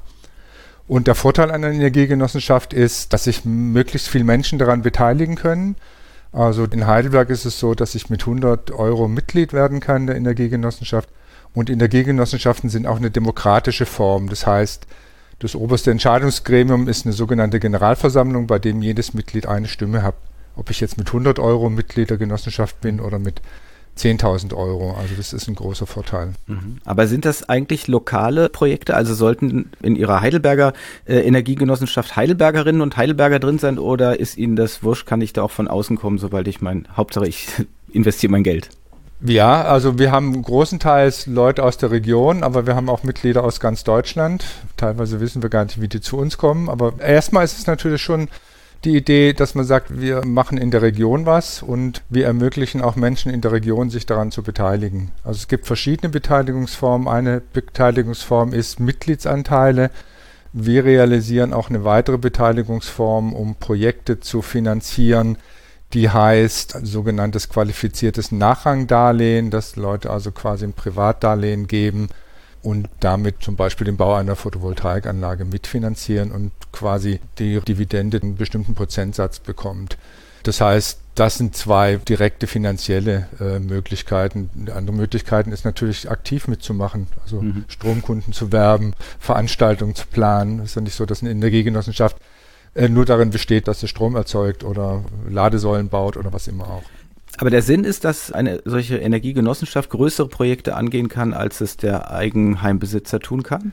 Und der Vorteil einer Energiegenossenschaft ist, dass sich möglichst viele Menschen daran beteiligen können. Also in Heidelberg ist es so, dass ich mit hundert Euro Mitglied werden kann der Energiegenossenschaft. Und Energiegenossenschaften sind auch eine demokratische Form. Das heißt, das oberste Entscheidungsgremium ist eine sogenannte Generalversammlung, bei dem jedes Mitglied eine Stimme hat. Ob ich jetzt mit hundert Euro Mitglied der Genossenschaft bin oder mit zehntausend Euro, also das ist ein großer Vorteil.
Mhm. Aber sind das eigentlich lokale Projekte? Also sollten in Ihrer Heidelberger äh, Energiegenossenschaft Heidelbergerinnen und Heidelberger drin sein oder ist Ihnen das wurscht? Kann ich da auch von außen kommen, sobald ich mein, Hauptsache ich investiere mein Geld?
Ja, also wir haben großenteils Leute aus der Region, aber wir haben auch Mitglieder aus ganz Deutschland. Teilweise wissen wir gar nicht, wie die zu uns kommen, aber erstmal ist es natürlich schon die Idee, dass man sagt, wir machen in der Region was und wir ermöglichen auch Menschen in der Region, sich daran zu beteiligen. Also es gibt verschiedene Beteiligungsformen. Eine Beteiligungsform ist Mitgliedsanteile. Wir realisieren auch eine weitere Beteiligungsform, um Projekte zu finanzieren, die heißt sogenanntes qualifiziertes Nachrangdarlehen, dass Leute also quasi ein Privatdarlehen geben und damit zum Beispiel den Bau einer Photovoltaikanlage mitfinanzieren und quasi die Dividende einen bestimmten Prozentsatz bekommt. Das heißt, das sind zwei direkte finanzielle äh, Möglichkeiten. Andere Möglichkeiten ist natürlich aktiv mitzumachen, also mhm. Stromkunden zu werben, Veranstaltungen zu planen. Es ist ja nicht so, dass eine Energiegenossenschaft äh, nur darin besteht, dass sie Strom erzeugt oder Ladesäulen baut oder was immer auch.
Aber der Sinn ist, dass eine solche Energiegenossenschaft größere Projekte angehen kann, als es der Eigenheimbesitzer tun kann?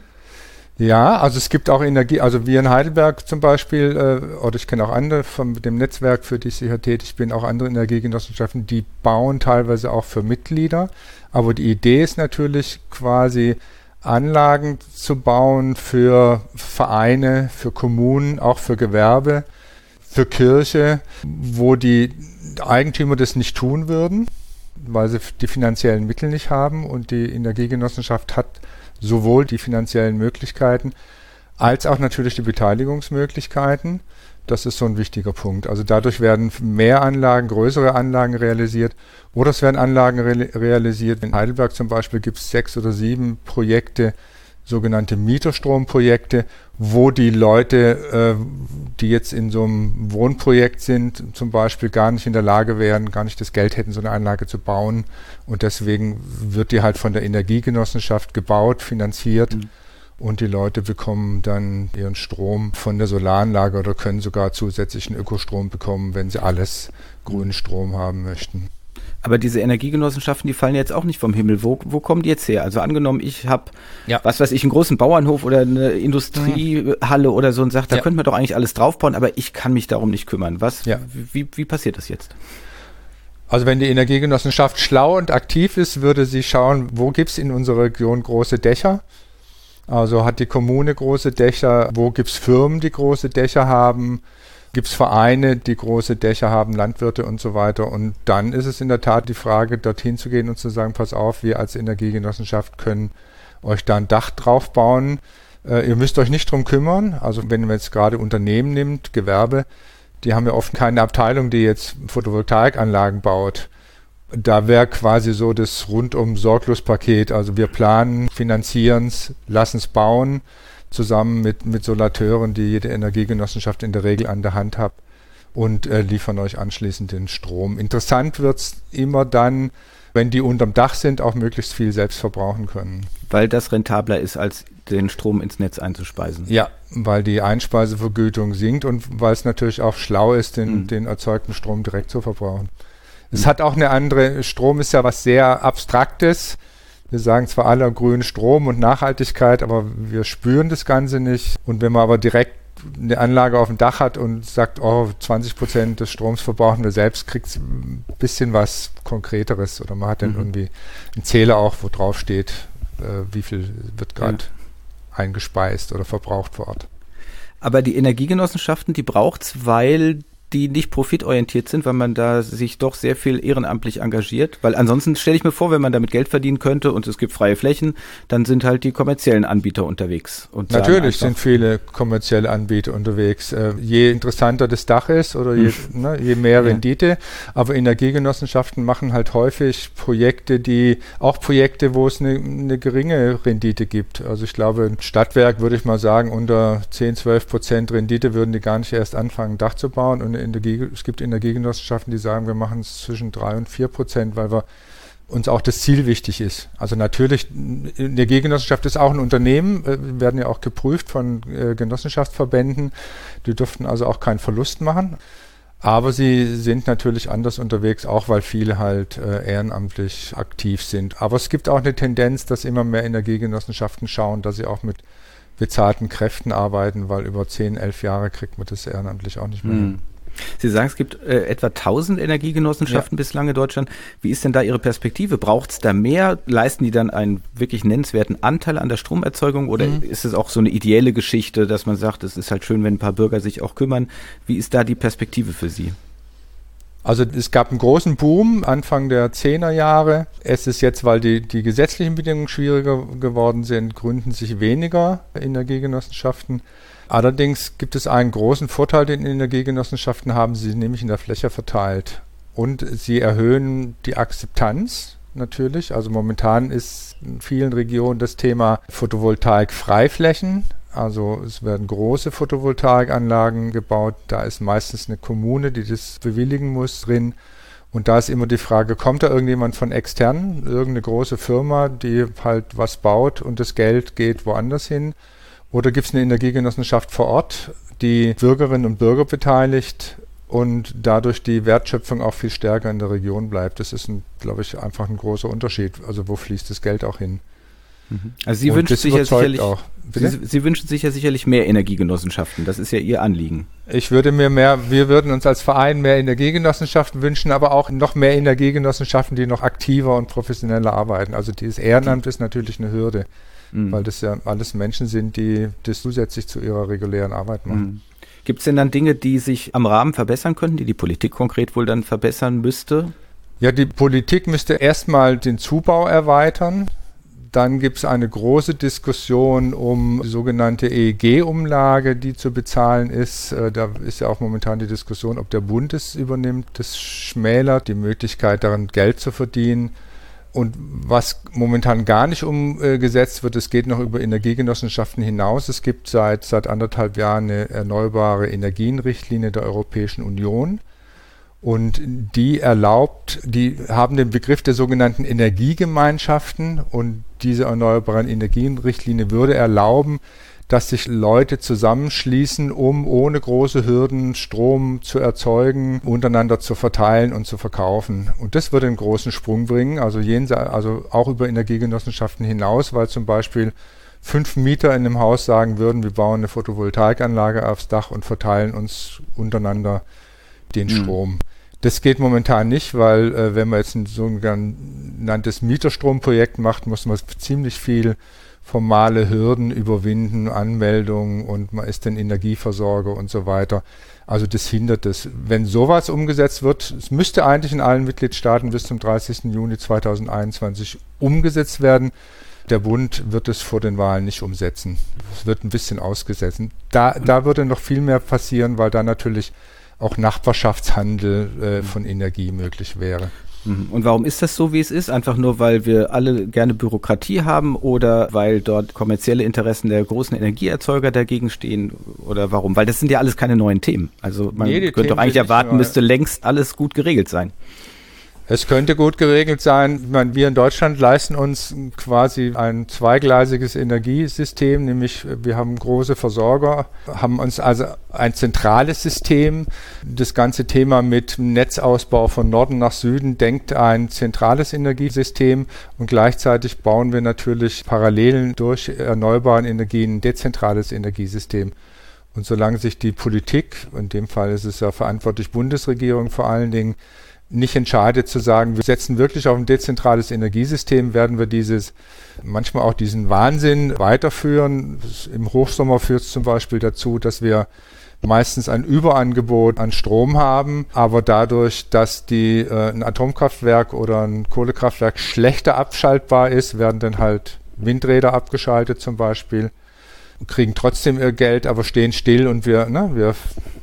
Ja, also es gibt auch Energie, also wir in Heidelberg zum Beispiel, äh, oder ich kenne auch andere von dem Netzwerk, für das ich hier tätig bin, auch andere Energiegenossenschaften, die bauen teilweise auch für Mitglieder. Aber die Idee ist natürlich quasi Anlagen zu bauen für Vereine, für Kommunen, auch für Gewerbe, für Kirche, wo die Eigentümer das nicht tun würden, weil sie die finanziellen Mittel nicht haben, und die Energiegenossenschaft hat sowohl die finanziellen Möglichkeiten als auch natürlich die Beteiligungsmöglichkeiten. Das ist so ein wichtiger Punkt. Also dadurch werden mehr Anlagen, größere Anlagen realisiert, oder es werden Anlagen re- realisiert. In Heidelberg zum Beispiel gibt es sechs oder sieben Projekte, sogenannte Mieterstromprojekte, wo die Leute, äh, die jetzt in so einem Wohnprojekt sind, zum Beispiel gar nicht in der Lage wären, gar nicht das Geld hätten, so eine Anlage zu bauen. Und deswegen wird die halt von der Energiegenossenschaft gebaut, finanziert. Mhm. Und die Leute bekommen dann ihren Strom von der Solaranlage oder können sogar zusätzlichen Ökostrom bekommen, wenn sie alles grünen Strom haben möchten.
Aber diese Energiegenossenschaften, die fallen jetzt auch nicht vom Himmel. Wo, wo kommen die jetzt her? Also angenommen, ich habe, ja. was weiß ich, einen großen Bauernhof oder eine Industriehalle mhm. oder so und sage, da ja. könnte man doch eigentlich alles draufbauen, aber ich kann mich darum nicht kümmern. Was? Ja. Wie, wie passiert das jetzt?
Also wenn die Energiegenossenschaft schlau und aktiv ist, würde sie schauen, wo gibt es in unserer Region große Dächer? Also hat die Kommune große Dächer? Wo gibt es Firmen, die große Dächer haben? Gibt es Vereine, die große Dächer haben, Landwirte und so weiter. Und dann ist es in der Tat die Frage, dorthin zu gehen und zu sagen, pass auf, wir als Energiegenossenschaft können euch da ein Dach drauf bauen. Äh, ihr müsst euch nicht drum kümmern. Also wenn man jetzt gerade Unternehmen nimmt, Gewerbe, die haben ja oft keine Abteilung, die jetzt Photovoltaikanlagen baut. Da wäre quasi so das Rundum-Sorglos-Paket. Also wir planen, finanzieren es, lassen es bauen, zusammen mit, mit Solateuren, die jede Energiegenossenschaft in der Regel an der Hand hat, und äh, liefern euch anschließend den Strom. Interessant wird es immer dann, wenn die unterm Dach sind, auch möglichst viel selbst verbrauchen können.
Weil das rentabler ist, als den Strom ins Netz einzuspeisen.
Ja, weil die Einspeisevergütung sinkt und weil es natürlich auch schlau ist, den, mhm. den erzeugten Strom direkt zu verbrauchen. Mhm. Es hat auch eine andere, Strom ist ja was sehr Abstraktes. Wir sagen zwar alle grünen Strom und Nachhaltigkeit, aber wir spüren das Ganze nicht. Und wenn man aber direkt eine Anlage auf dem Dach hat und sagt, oh, zwanzig Prozent des Stroms verbrauchen wir selbst, kriegt es ein bisschen was Konkreteres. Oder man hat dann mhm. irgendwie einen Zähler auch, wo drauf steht, äh, wie viel wird gerade ja. eingespeist oder verbraucht vor Ort.
Aber die Energiegenossenschaften, die braucht es, weil die nicht profitorientiert sind, weil man da sich doch sehr viel ehrenamtlich engagiert. Weil ansonsten stelle ich mir vor, wenn man damit Geld verdienen könnte und es gibt freie Flächen, dann sind halt die kommerziellen Anbieter unterwegs. Und
natürlich sind viele kommerzielle Anbieter unterwegs. Äh, je interessanter das Dach ist oder je, hm. ne, je mehr Rendite. Ja. Aber Energiegenossenschaften machen halt häufig Projekte, die auch Projekte, wo es eine, eine geringe Rendite gibt. Also ich glaube, ein Stadtwerk, würde ich mal sagen, unter zehn, zwölf Prozent Rendite würden die gar nicht erst anfangen, ein Dach zu bauen. Und Energie, es gibt Energiegenossenschaften, die sagen, wir machen es zwischen drei und vier Prozent, weil wir uns auch das Ziel wichtig ist. Also natürlich, eine Energiegenossenschaft ist auch ein Unternehmen, äh, werden ja auch geprüft von äh, Genossenschaftsverbänden. Die dürften also auch keinen Verlust machen. Aber sie sind natürlich anders unterwegs, auch weil viele halt äh, ehrenamtlich aktiv sind. Aber es gibt auch eine Tendenz, dass immer mehr Energiegenossenschaften schauen, dass sie auch mit bezahlten Kräften arbeiten, weil über zehn, elf Jahre kriegt man das ehrenamtlich auch nicht mehr hin.
Mhm. Sie sagen, es gibt äh, etwa tausend Energiegenossenschaften ja. bislang in Deutschland. Wie ist denn da Ihre Perspektive? Braucht es da mehr? Leisten die dann einen wirklich nennenswerten Anteil an der Stromerzeugung? Oder mhm. ist es auch so eine ideelle Geschichte, dass man sagt, es ist halt schön, wenn ein paar Bürger sich auch kümmern? Wie ist da die Perspektive für Sie?
Also es gab einen großen Boom Anfang der zehner Jahre. Es ist jetzt, weil die, die gesetzlichen Bedingungen schwieriger geworden sind, gründen sich weniger Energiegenossenschaften. Allerdings gibt es einen großen Vorteil, den Energiegenossenschaften haben. Sie sind nämlich in der Fläche verteilt. Und sie erhöhen die Akzeptanz natürlich. Also momentan ist in vielen Regionen das Thema Photovoltaik-Freiflächen. Also es werden große Photovoltaikanlagen gebaut. Da ist meistens eine Kommune, die das bewilligen muss, drin. Und da ist immer die Frage, kommt da irgendjemand von extern, irgendeine große Firma, die halt was baut und das Geld geht woanders hin? Oder gibt es eine Energiegenossenschaft vor Ort, die Bürgerinnen und Bürger beteiligt und dadurch die Wertschöpfung auch viel stärker in der Region bleibt? Das ist, glaube ich, einfach ein großer Unterschied. Also wo fließt das Geld auch hin?
Also Sie wünschen sich ja sicherlich, Sie, Sie wünschen sich ja sicherlich mehr Energiegenossenschaften. Das ist ja Ihr Anliegen.
Ich würde mir mehr, wir würden uns als Verein mehr Energiegenossenschaften wünschen, aber auch noch mehr Energiegenossenschaften, die noch aktiver und professioneller arbeiten. Also dieses Ehrenamt ist natürlich eine Hürde, mhm. weil das ja alles Menschen sind, die das zusätzlich zu ihrer regulären Arbeit machen.
Mhm. Gibt es denn dann Dinge, die sich am Rahmen verbessern könnten, die die Politik konkret wohl dann verbessern müsste?
Ja, die Politik müsste erstmal den Zubau erweitern. Dann gibt es eine große Diskussion um die sogenannte E E G-Umlage, die zu bezahlen ist. Da ist ja auch momentan die Diskussion, ob der Bund es übernimmt. Das schmälert die Möglichkeit, daran Geld zu verdienen. Und was momentan gar nicht umgesetzt wird, es geht noch über Energiegenossenschaften hinaus. Es gibt seit, seit anderthalb Jahren eine erneuerbare Energienrichtlinie der Europäischen Union. Und die erlaubt, die haben den Begriff der sogenannten Energiegemeinschaften, und diese erneuerbaren Energienrichtlinie würde erlauben, dass sich Leute zusammenschließen, um ohne große Hürden Strom zu erzeugen, untereinander zu verteilen und zu verkaufen. Und das würde einen großen Sprung bringen, also, jenseits, also auch über Energiegenossenschaften hinaus, weil zum Beispiel fünf Mieter in einem Haus sagen würden, wir bauen eine Photovoltaikanlage aufs Dach und verteilen uns untereinander den mhm. Strom. Das geht momentan nicht, weil äh, wenn man jetzt ein sogenanntes Mieterstromprojekt macht, muss man ziemlich viel formale Hürden überwinden, Anmeldungen, und man ist dann Energieversorger und so weiter. Also das hindert es. Wenn sowas umgesetzt wird, es müsste eigentlich in allen Mitgliedstaaten bis zum dreißigsten Juni zweitausendeinundzwanzig umgesetzt werden. Der Bund wird es vor den Wahlen nicht umsetzen. Es wird ein bisschen ausgesetzt. Da, da würde noch viel mehr passieren, weil da natürlich auch Nachbarschaftshandel äh, von Energie möglich wäre.
Und warum ist das so, wie es ist? Einfach nur, weil wir alle gerne Bürokratie haben, oder weil dort kommerzielle Interessen der großen Energieerzeuger dagegen stehen? Oder warum? Weil das sind ja alles keine neuen Themen. Also man Jede könnte Themen doch eigentlich erwarten, müsste längst alles gut geregelt sein.
Es könnte gut geregelt sein. Ich meine, wir in Deutschland leisten uns quasi ein zweigleisiges Energiesystem, nämlich wir haben große Versorger, haben uns also ein zentrales System. Das ganze Thema mit Netzausbau von Norden nach Süden denkt ein zentrales Energiesystem, und gleichzeitig bauen wir natürlich parallel durch erneuerbare Energien ein dezentrales Energiesystem. Und solange sich die Politik, in dem Fall ist es ja verantwortlich Bundesregierung vor allen Dingen, nicht entscheidet zu sagen, wir setzen wirklich auf ein dezentrales Energiesystem, werden wir dieses, manchmal auch diesen Wahnsinn weiterführen. Im Hochsommer führt es zum Beispiel dazu, dass wir meistens ein Überangebot an Strom haben, aber dadurch, dass die, äh, ein Atomkraftwerk oder ein Kohlekraftwerk schlechter abschaltbar ist, werden dann halt Windräder abgeschaltet zum Beispiel, kriegen trotzdem ihr Geld, aber stehen still, und wir, ne, wir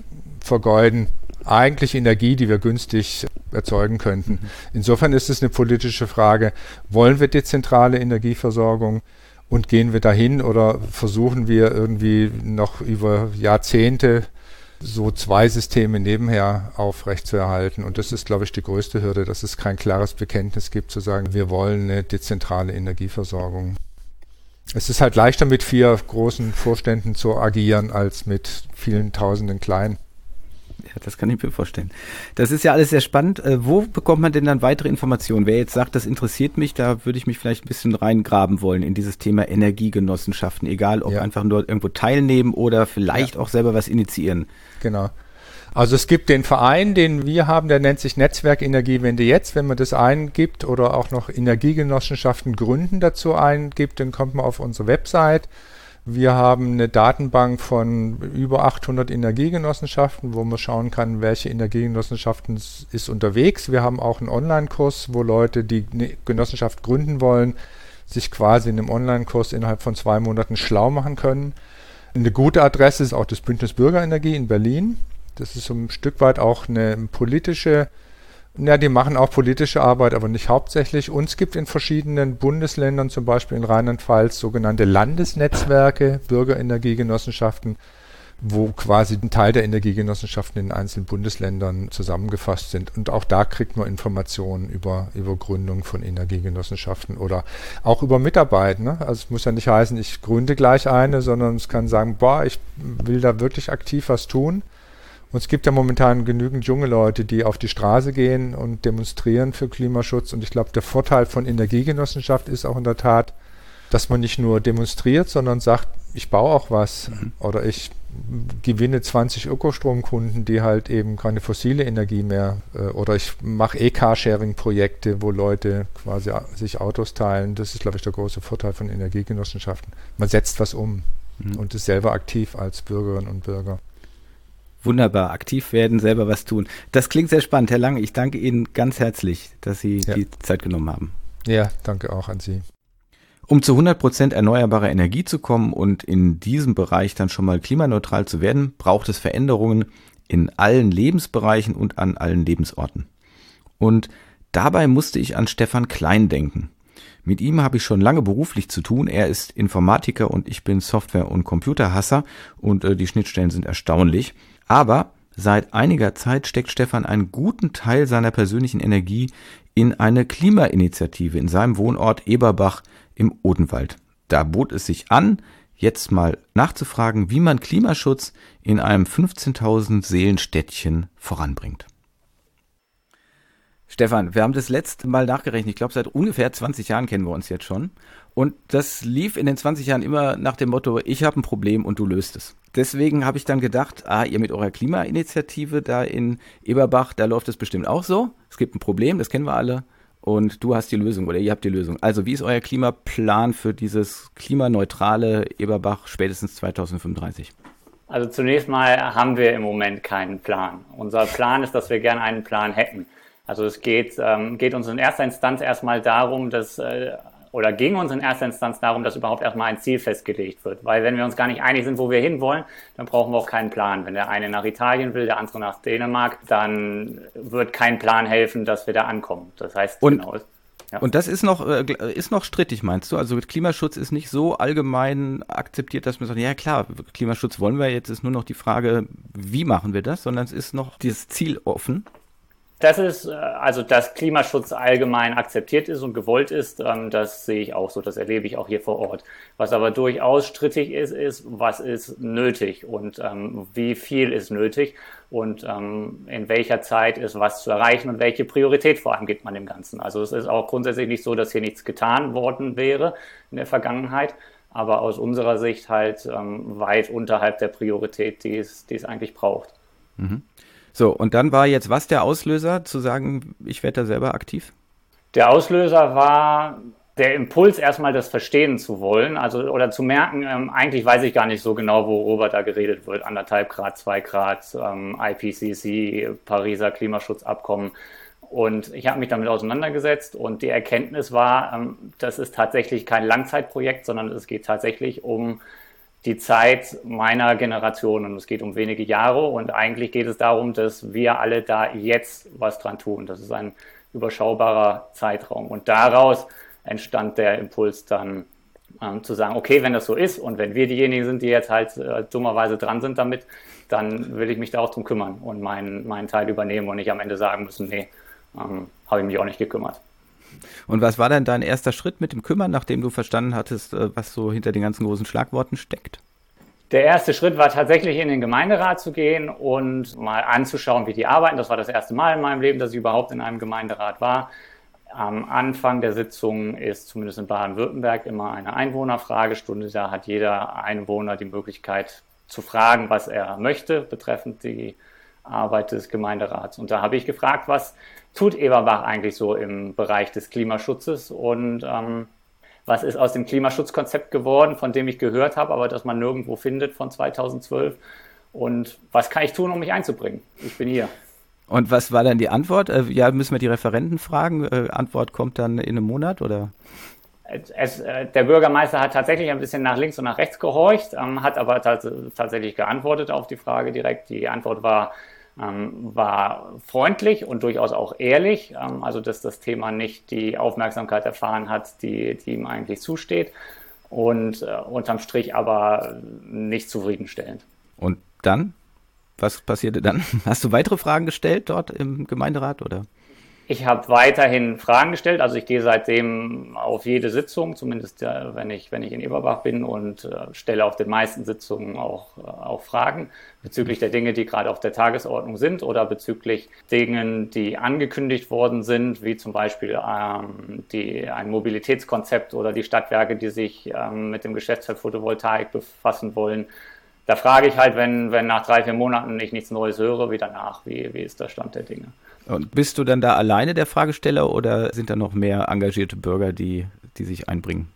vergeuden eigentlich Energie, die wir günstig erzeugen könnten. Insofern ist es eine politische Frage, wollen wir dezentrale Energieversorgung und gehen wir dahin, oder versuchen wir irgendwie noch über Jahrzehnte so zwei Systeme nebenher aufrechtzuerhalten? Und das ist, glaube ich, die größte Hürde, dass es kein klares Bekenntnis gibt, zu sagen, wir wollen eine dezentrale Energieversorgung. Es ist halt leichter, mit vier großen Vorständen zu agieren, als mit vielen tausenden kleinen.
Ja, das kann ich mir vorstellen. Das ist ja alles sehr spannend. Äh, wo bekommt man denn dann weitere Informationen? Wer jetzt sagt, das interessiert mich, da würde ich mich vielleicht ein bisschen reingraben wollen in dieses Thema Energiegenossenschaften. Egal, ob ja. einfach nur irgendwo teilnehmen oder vielleicht ja. auch selber was initiieren.
Genau. Also es gibt den Verein, den wir haben, der nennt sich Netzwerk Energiewende jetzt. Wenn man das eingibt oder auch noch Energiegenossenschaften gründen dazu eingibt, dann kommt man auf unsere Website. Wir haben eine Datenbank von über achthundert Energiegenossenschaften, wo man schauen kann, welche Energiegenossenschaften ist unterwegs. Wir haben auch einen Online-Kurs, wo Leute, die eine Genossenschaft gründen wollen, sich quasi in einem Online-Kurs innerhalb von zwei Monaten schlau machen können. Eine gute Adresse ist auch das Bündnis Bürgerenergie in Berlin. Das ist so ein Stück weit auch eine politische, ja, die machen auch politische Arbeit, aber nicht hauptsächlich. Und es gibt in verschiedenen Bundesländern, zum Beispiel in Rheinland-Pfalz, sogenannte Landesnetzwerke, Bürgerenergiegenossenschaften, wo quasi ein Teil der Energiegenossenschaften in einzelnen Bundesländern zusammengefasst sind. Und auch da kriegt man Informationen über, über Gründung von Energiegenossenschaften oder auch über Mitarbeit. Ne? Also es muss ja nicht heißen, ich gründe gleich eine, sondern es kann sagen, boah, ich will da wirklich aktiv was tun. Und es gibt ja momentan genügend junge Leute, die auf die Straße gehen und demonstrieren für Klimaschutz. Und ich glaube, der Vorteil von Energiegenossenschaft ist auch in der Tat, dass man nicht nur demonstriert, sondern sagt, ich baue auch was. Mhm. Oder ich gewinne zwanzig Ökostromkunden, die halt eben keine fossile Energie mehr, äh, oder ich mache E-Carsharing-Projekte, wo Leute quasi sich Autos teilen. Das ist, glaube ich, der große Vorteil von Energiegenossenschaften. Man setzt was um mhm. und ist selber aktiv als Bürgerinnen und Bürger.
Wunderbar, aktiv werden, selber was tun. Das klingt sehr spannend, Herr Lange. Ich danke Ihnen ganz herzlich, dass Sie ja. die Zeit genommen haben.
Ja, danke auch an Sie.
Um zu hundert Prozent erneuerbarer Energie zu kommen und in diesem Bereich dann schon mal klimaneutral zu werden, braucht es Veränderungen in allen Lebensbereichen und an allen Lebensorten. Und dabei musste ich an Stefan Klein denken. Mit ihm habe ich schon lange beruflich zu tun. Er ist Informatiker und ich bin Software- und Computerhasser und äh, die Schnittstellen sind erstaunlich. Aber seit einiger Zeit steckt Stefan einen guten Teil seiner persönlichen Energie in eine Klimainitiative in seinem Wohnort Eberbach im Odenwald. Da bot es sich an, jetzt mal nachzufragen, wie man Klimaschutz in einem fünfzehntausend Seelenstädtchen voranbringt. Stefan, wir haben das letzte Mal nachgerechnet. Ich glaube, seit ungefähr zwanzig Jahren kennen wir uns jetzt schon. Und das lief in den zwanzig Jahren immer nach dem Motto, ich habe ein Problem und du löst es. Deswegen habe ich dann gedacht, ah, ihr mit eurer Klimainitiative da in Eberbach, da läuft es bestimmt auch so. Es gibt ein Problem, das kennen wir alle. Und du hast die Lösung oder ihr habt die Lösung. Also wie ist euer Klimaplan für dieses klimaneutrale Eberbach spätestens zweitausendfünfunddreißig?
Also zunächst mal haben wir im Moment keinen Plan. Unser Plan ist, dass wir gerne einen Plan hätten. Also es geht, ähm, geht uns in erster Instanz erstmal darum, dass, äh, oder ging uns in erster Instanz darum, dass überhaupt erstmal ein Ziel festgelegt wird. Weil wenn wir uns gar nicht einig sind, wo wir hinwollen, dann brauchen wir auch keinen Plan. Wenn der eine nach Italien will, der andere nach Dänemark, dann wird kein Plan helfen, dass wir da ankommen. Das heißt,
und,
genau. Ja.
Und das ist noch, äh, ist noch strittig, meinst du? Also Klimaschutz ist nicht so allgemein akzeptiert, dass man sagt, ja klar, Klimaschutz wollen wir, jetzt ist nur noch die Frage, wie machen wir das, sondern es ist noch dieses Ziel offen.
Das ist, also dass Klimaschutz allgemein akzeptiert ist und gewollt ist, das sehe ich auch so, das erlebe ich auch hier vor Ort. Was aber durchaus strittig ist, ist, was ist nötig und ähm, wie viel ist nötig und ähm, in welcher Zeit ist was zu erreichen und welche Priorität vor allem gibt man dem Ganzen. Also es ist auch grundsätzlich nicht so, dass hier nichts getan worden wäre in der Vergangenheit, aber aus unserer Sicht halt ähm, weit unterhalb der Priorität, die es, die es eigentlich braucht.
Mhm. So, und dann war jetzt was der Auslöser, zu sagen, ich werde da selber aktiv?
Der Auslöser war der Impuls, erstmal das verstehen zu wollen, also oder zu merken, ähm, eigentlich weiß ich gar nicht so genau, worüber da geredet wird. Anderthalb Grad, zwei Grad, ähm, I P C C, Pariser Klimaschutzabkommen. Und ich habe mich damit auseinandergesetzt und die Erkenntnis war, ähm, das ist tatsächlich kein Langzeitprojekt, sondern es geht tatsächlich um die Zeit meiner Generation und es geht um wenige Jahre und eigentlich geht es darum, dass wir alle da jetzt was dran tun. Das ist ein überschaubarer Zeitraum und daraus entstand der Impuls dann ähm, zu sagen, okay, wenn das so ist und wenn wir diejenigen sind, die jetzt halt äh, dummerweise dran sind damit, dann will ich mich da auch drum kümmern und meinen, meinen Teil übernehmen und nicht am Ende sagen müssen, nee, ähm, habe ich mich auch nicht gekümmert.
Und was war denn dein erster Schritt mit dem Kümmern, nachdem du verstanden hattest, was so hinter den ganzen großen Schlagworten steckt?
Der erste Schritt war tatsächlich in den Gemeinderat zu gehen und mal anzuschauen, wie die arbeiten. Das war das erste Mal in meinem Leben, dass ich überhaupt in einem Gemeinderat war. Am Anfang der Sitzung ist zumindest in Baden-Württemberg immer eine Einwohnerfragestunde. Da hat jeder Einwohner die Möglichkeit zu fragen, was er möchte, betreffend die Arbeit des Gemeinderats. Und da habe ich gefragt, was tut Eberbach eigentlich so im Bereich des Klimaschutzes und ähm, was ist aus dem Klimaschutzkonzept geworden, von dem ich gehört habe, aber das man nirgendwo findet von zweitausendzwölf. Und was kann ich tun, um mich einzubringen? Ich bin hier.
Und was war dann die Antwort? Äh, ja, müssen wir die Referenten fragen? Äh, Antwort kommt dann in einem Monat, oder?
Es, äh, der Bürgermeister hat tatsächlich ein bisschen nach links und nach rechts gehorcht, ähm, hat aber tats- tatsächlich geantwortet auf die Frage direkt. Die Antwort war, ähm, war freundlich und durchaus auch ehrlich, ähm, also dass das Thema nicht die Aufmerksamkeit erfahren hat, die, die ihm eigentlich zusteht, und äh, unterm Strich aber nicht zufriedenstellend.
Und dann? Was passierte dann? Hast du weitere Fragen gestellt dort im Gemeinderat, oder?
Ich habe weiterhin Fragen gestellt, also ich gehe seitdem auf jede Sitzung, zumindest äh, wenn ich wenn ich in Eberbach bin, und äh, stelle auf den meisten Sitzungen auch, äh, auch Fragen bezüglich der Dinge, die gerade auf der Tagesordnung sind, oder bezüglich Dingen, die angekündigt worden sind, wie zum Beispiel ähm, die, ein Mobilitätskonzept oder die Stadtwerke, die sich ähm, mit dem Geschäftsfeld Photovoltaik befassen wollen. Da frage ich halt, wenn, wenn nach drei, vier Monaten ich nichts Neues höre, wieder nach, wie, wie ist der Stand der Dinge.
Und bist du dann da alleine der Fragesteller, oder sind da noch mehr engagierte Bürger, die, die sich einbringen?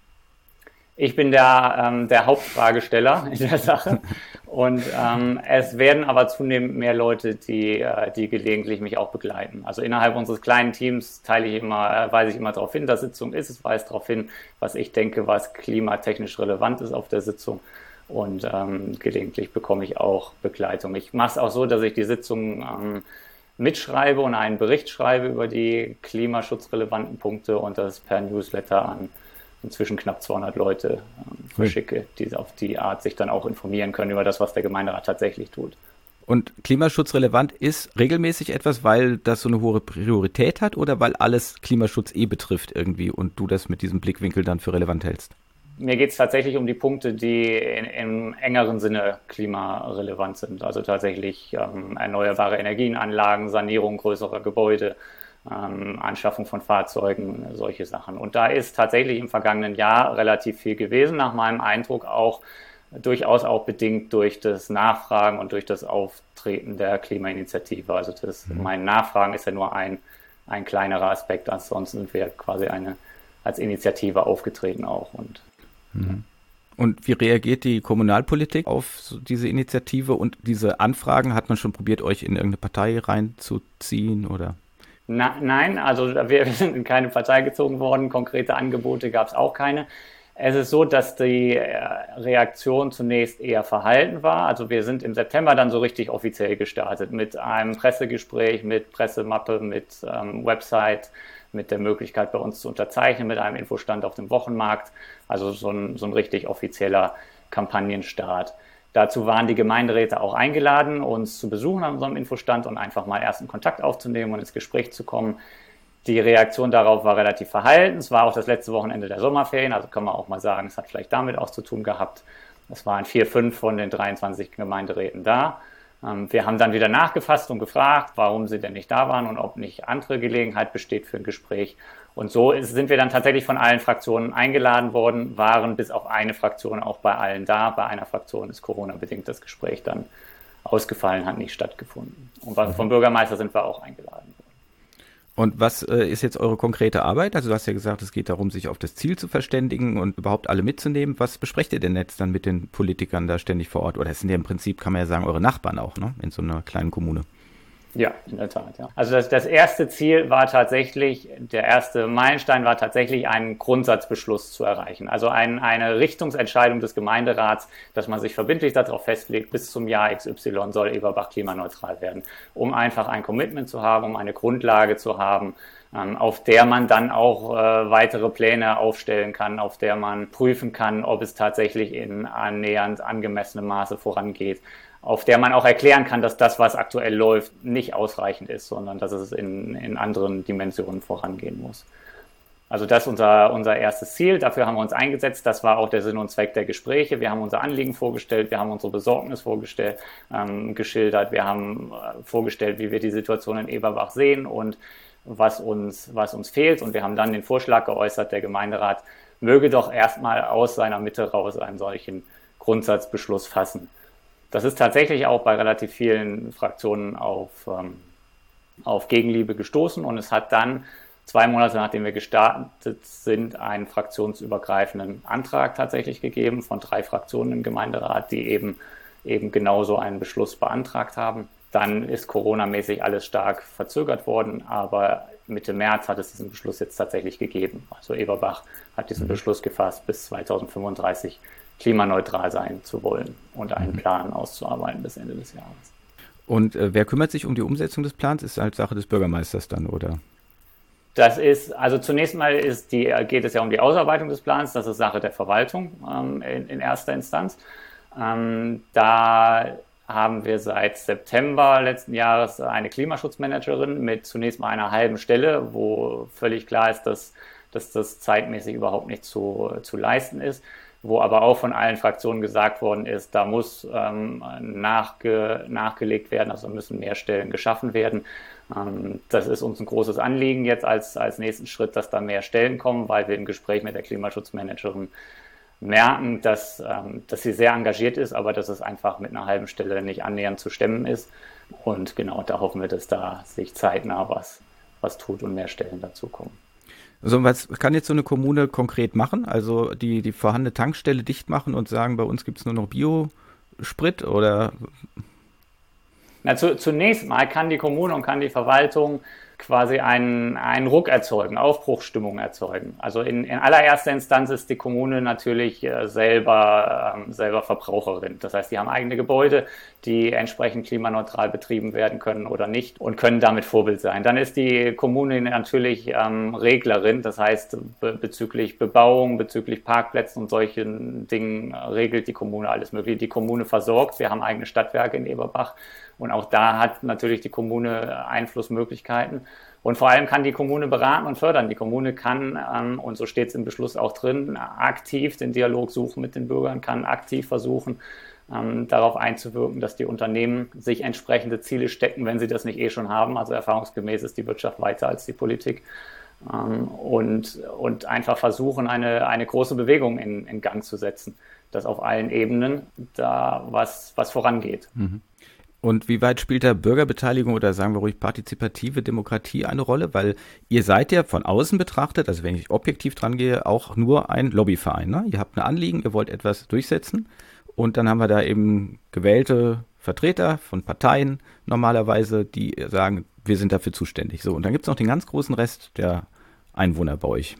Ich bin der, ähm, der Hauptfragesteller in der Sache, und ähm, es werden aber zunehmend mehr Leute, die, äh, die gelegentlich mich auch begleiten. Also innerhalb unseres kleinen Teams teile ich immer, äh, weise ich immer darauf hin, dass Sitzung ist, es weist darauf hin, was ich denke, was klimatechnisch relevant ist auf der Sitzung. Und ähm, gelegentlich bekomme ich auch Begleitung. Ich mache es auch so, dass ich die Sitzung ähm, mitschreibe und einen Bericht schreibe über die klimaschutzrelevanten Punkte und das per Newsletter an inzwischen knapp zweihundert Leute ähm, verschicke, die auf die Art sich dann auch informieren können über das, was der Gemeinderat tatsächlich tut.
Und klimaschutzrelevant ist regelmäßig etwas, weil das so eine hohe Priorität hat, oder weil alles Klimaschutz eh betrifft irgendwie und du das mit diesem Blickwinkel dann für relevant hältst?
Mir geht es tatsächlich um die Punkte, die in, im engeren Sinne klimarelevant sind. Also tatsächlich ähm, erneuerbare Energienanlagen, Sanierung größerer Gebäude, ähm, Anschaffung von Fahrzeugen, solche Sachen. Und da ist tatsächlich im vergangenen Jahr relativ viel gewesen, nach meinem Eindruck auch durchaus auch bedingt durch das Nachfragen und durch das Auftreten der Klimainitiative. Also das, mhm. mein Nachfragen ist ja nur ein, ein kleinerer Aspekt, ansonsten sind wir quasi eine als Initiative aufgetreten auch. Und
Und wie reagiert die Kommunalpolitik auf so diese Initiative und diese Anfragen? Hat man schon probiert, euch in irgendeine Partei reinzuziehen, oder?
Na, nein, also wir, wir sind in keine Partei gezogen worden. Konkrete Angebote gab es auch keine. Es ist so, dass die Reaktion zunächst eher verhalten war. Also wir sind im September dann so richtig offiziell gestartet mit einem Pressegespräch, mit Pressemappe, mit ähm, Website, mit der Möglichkeit, bei uns zu unterzeichnen, mit einem Infostand auf dem Wochenmarkt. Also so ein, so ein richtig offizieller Kampagnenstart. Dazu waren die Gemeinderäte auch eingeladen, uns zu besuchen an unserem Infostand und einfach mal ersten Kontakt aufzunehmen und ins Gespräch zu kommen. Die Reaktion darauf war relativ verhalten. Es war auch das letzte Wochenende der Sommerferien, also kann man auch mal sagen, es hat vielleicht damit auch zu tun gehabt. Es waren vier, fünf von den dreiundzwanzig Gemeinderäten da. Wir haben dann wieder nachgefasst und gefragt, warum sie denn nicht da waren und ob nicht andere Gelegenheit besteht für ein Gespräch. Und so sind wir dann tatsächlich von allen Fraktionen eingeladen worden, waren bis auf eine Fraktion auch bei allen da. Bei einer Fraktion ist Corona-bedingt das Gespräch dann ausgefallen, hat nicht stattgefunden. Und vom Bürgermeister sind wir auch eingeladen worden.
Und was äh, ist jetzt eure konkrete Arbeit? Also du hast ja gesagt, es geht darum, sich auf das Ziel zu verständigen und überhaupt alle mitzunehmen. Was besprecht ihr denn jetzt dann mit den Politikern da ständig vor Ort? Oder es sind ja im Prinzip, kann man ja sagen, eure Nachbarn auch, ne? In so einer kleinen Kommune.
Ja, in der Tat, ja. Also das, das erste Ziel war tatsächlich, der erste Meilenstein war tatsächlich, einen Grundsatzbeschluss zu erreichen. Also ein, eine Richtungsentscheidung des Gemeinderats, dass man sich verbindlich darauf festlegt, bis zum Jahr X Y soll Eberbach klimaneutral werden, um einfach ein Commitment zu haben, um eine Grundlage zu haben, ähm, auf der man dann auch äh, weitere Pläne aufstellen kann, auf der man prüfen kann, ob es tatsächlich in annähernd angemessenem Maße vorangeht, auf der man auch erklären kann, dass das, was aktuell läuft, nicht ausreichend ist, sondern dass es in, in anderen Dimensionen vorangehen muss. Also das ist unser, unser erstes Ziel. Dafür haben wir uns eingesetzt. Das war auch der Sinn und Zweck der Gespräche. Wir haben unser Anliegen vorgestellt, wir haben unsere Besorgnis vorgestellt, ähm, geschildert, wir haben äh, vorgestellt, wie wir die Situation in Eberbach sehen und was uns, was uns fehlt. Und wir haben dann den Vorschlag geäußert, der Gemeinderat möge doch erstmal aus seiner Mitte raus einen solchen Grundsatzbeschluss fassen. Das ist tatsächlich auch bei relativ vielen Fraktionen auf, ähm, auf Gegenliebe gestoßen und es hat dann zwei Monate nachdem wir gestartet sind, einen fraktionsübergreifenden Antrag tatsächlich gegeben von drei Fraktionen im Gemeinderat, die eben, eben genauso einen Beschluss beantragt haben. Dann ist Corona-mäßig alles stark verzögert worden, aber Mitte März hat es diesen Beschluss jetzt tatsächlich gegeben. Also Eberbach hat diesen Beschluss gefasst, bis zweitausendfünfunddreißig klimaneutral sein zu wollen und einen Plan auszuarbeiten bis Ende des Jahres.
Und äh, wer kümmert sich um die Umsetzung des Plans? Ist halt Sache des Bürgermeisters dann, oder?
Das ist, also zunächst mal ist die, geht es ja um die Ausarbeitung des Plans, das ist Sache der Verwaltung ähm, in, in erster Instanz. Ähm, da haben wir seit September letzten Jahres eine Klimaschutzmanagerin mit zunächst mal einer halben Stelle, wo völlig klar ist, dass, dass das zeitmäßig überhaupt nicht zu, zu leisten ist, wo aber auch von allen Fraktionen gesagt worden ist, da muss ähm, nachge, nachgelegt werden, also müssen mehr Stellen geschaffen werden. Ähm, das ist uns ein großes Anliegen jetzt als, als nächsten Schritt, dass da mehr Stellen kommen, weil wir im Gespräch mit der Klimaschutzmanagerin merken, dass, ähm, dass sie sehr engagiert ist, aber dass es einfach mit einer halben Stelle nicht annähernd zu stemmen ist. Und genau, da hoffen wir, dass da sich zeitnah was, was tut und mehr Stellen dazukommen.
Also was kann jetzt so eine Kommune konkret machen? Also die, die vorhandene Tankstelle dicht machen und sagen, bei uns gibt es nur noch Biosprit oder?
Na, zu, zunächst mal kann die Kommune und kann die Verwaltung quasi einen, einen Ruck erzeugen, Aufbruchsstimmung erzeugen. Also in, in allererster Instanz ist die Kommune natürlich äh, selber, ähm, selber Verbraucherin. Das heißt, die haben eigene Gebäude, die entsprechend klimaneutral betrieben werden können oder nicht und können damit Vorbild sein. Dann ist die Kommune natürlich ähm, Reglerin, das heißt be- bezüglich Bebauung, bezüglich Parkplätzen und solchen Dingen äh, regelt die Kommune alles Mögliche. Die Kommune versorgt, wir haben eigene Stadtwerke in Eberbach. Und auch da hat natürlich die Kommune Einflussmöglichkeiten. Und vor allem kann die Kommune beraten und fördern. Die Kommune kann, ähm, und so steht es im Beschluss auch drin, aktiv den Dialog suchen mit den Bürgern, kann aktiv versuchen, ähm, darauf einzuwirken, dass die Unternehmen sich entsprechende Ziele stecken, wenn sie das nicht eh schon haben. Also erfahrungsgemäß ist die Wirtschaft weiter als die Politik. Ähm, und, und einfach versuchen, eine, eine große Bewegung in, in Gang zu setzen, dass auf allen Ebenen da was, was vorangeht.
Mhm. Und wie weit spielt da Bürgerbeteiligung oder sagen wir ruhig partizipative Demokratie eine Rolle? Weil ihr seid ja von außen betrachtet, also wenn ich objektiv dran gehe, auch nur ein Lobbyverein. Ne? Ihr habt ein Anliegen, ihr wollt etwas durchsetzen und dann haben wir da eben gewählte Vertreter von Parteien normalerweise, die sagen, wir sind dafür zuständig. So, und dann gibt es noch den ganz großen Rest der Einwohner bei euch.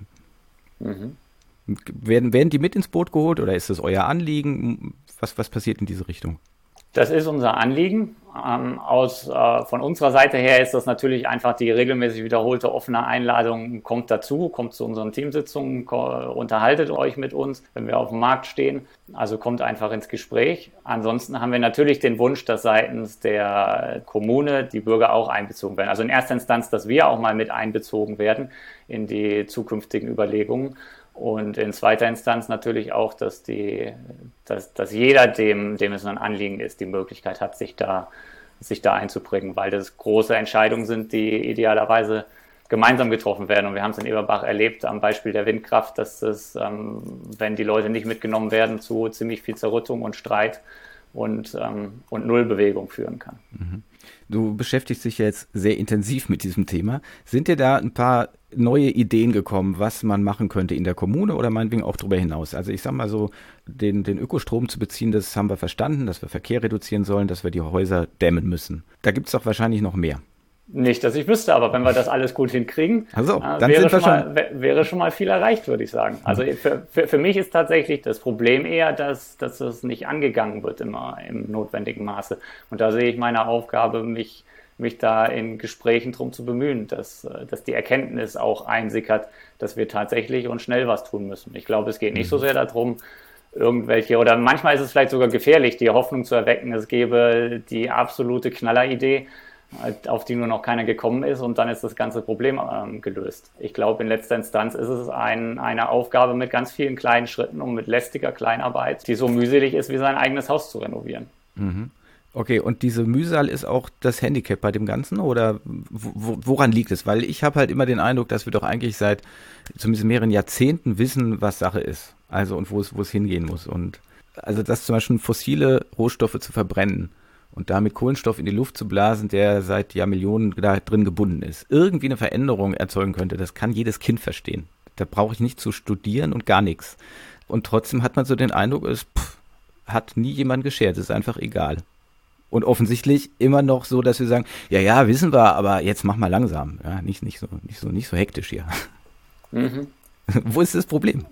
Mhm. Werden, werden die mit ins Boot geholt oder ist das euer Anliegen? Was, was passiert in diese Richtung?
Das ist unser Anliegen. Ähm, aus, äh, von unserer Seite her ist das natürlich einfach die regelmäßig wiederholte offene Einladung, kommt dazu, kommt zu unseren Teamsitzungen, ko- unterhaltet euch mit uns, wenn wir auf dem Markt stehen. Also kommt einfach ins Gespräch. Ansonsten haben wir natürlich den Wunsch, dass seitens der Kommune die Bürger auch einbezogen werden. Also in erster Instanz, dass wir auch mal mit einbezogen werden in die zukünftigen Überlegungen. Und in zweiter Instanz natürlich auch, dass, die, dass, dass jeder, dem, dem es ein Anliegen ist, die Möglichkeit hat, sich da, sich da einzubringen, weil das große Entscheidungen sind, die idealerweise gemeinsam getroffen werden. Und wir haben es in Eberbach erlebt am Beispiel der Windkraft, dass es, ähm, wenn die Leute nicht mitgenommen werden, zu ziemlich viel Zerrüttung und Streit und, ähm, und Nullbewegung führen kann.
Mhm. Du beschäftigst dich jetzt sehr intensiv mit diesem Thema. Sind dir da ein paar neue Ideen gekommen, was man machen könnte in der Kommune oder meinetwegen auch darüber hinaus? Also ich sag mal so, den, den Ökostrom zu beziehen, das haben wir verstanden, dass wir Verkehr reduzieren sollen, dass wir die Häuser dämmen müssen. Da gibt es doch wahrscheinlich noch mehr.
Nicht, dass ich wüsste, aber wenn wir das alles gut hinkriegen,
also,
äh,
dann
wäre,
sind wir
schon mal,
schon
w- wäre schon mal viel erreicht, würde ich sagen. Also für, für, für mich ist tatsächlich das Problem eher, dass, dass es nicht angegangen wird immer im notwendigen Maße. Und da sehe ich meine Aufgabe, mich, mich da in Gesprächen drum zu bemühen, dass, dass die Erkenntnis auch einsickert, dass wir tatsächlich und schnell was tun müssen. Ich glaube, es geht nicht so sehr darum, irgendwelche, oder manchmal ist es vielleicht sogar gefährlich, die Hoffnung zu erwecken, es gäbe die absolute Knalleridee, auf die nur noch keiner gekommen ist und dann ist das ganze Problem ähm, gelöst. Ich glaube, in letzter Instanz ist es ein, eine Aufgabe mit ganz vielen kleinen Schritten und mit lästiger Kleinarbeit, die so mühselig ist, wie sein eigenes Haus zu renovieren.
Mhm. Okay, und diese Mühsal ist auch das Handicap bei dem Ganzen oder wo, woran liegt es? Weil ich habe halt immer den Eindruck, dass wir doch eigentlich seit zumindest mehreren Jahrzehnten wissen, was Sache ist. Also und wo es, wo es hingehen muss. Und also dass zum Beispiel fossile Rohstoffe zu verbrennen und damit Kohlenstoff in die Luft zu blasen, der seit Jahrmillionen da drin gebunden ist, irgendwie eine Veränderung erzeugen könnte, das kann jedes Kind verstehen. Da brauche ich nicht zu studieren und gar nichts. Und trotzdem hat man so den Eindruck, es pff, hat nie jemand geschert, es ist einfach egal. Und offensichtlich immer noch so, dass wir sagen, ja, ja, wissen wir, aber jetzt mach mal langsam. Ja, nicht, nicht so, nicht so, nicht so hektisch hier. Mhm. Wo ist das Problem?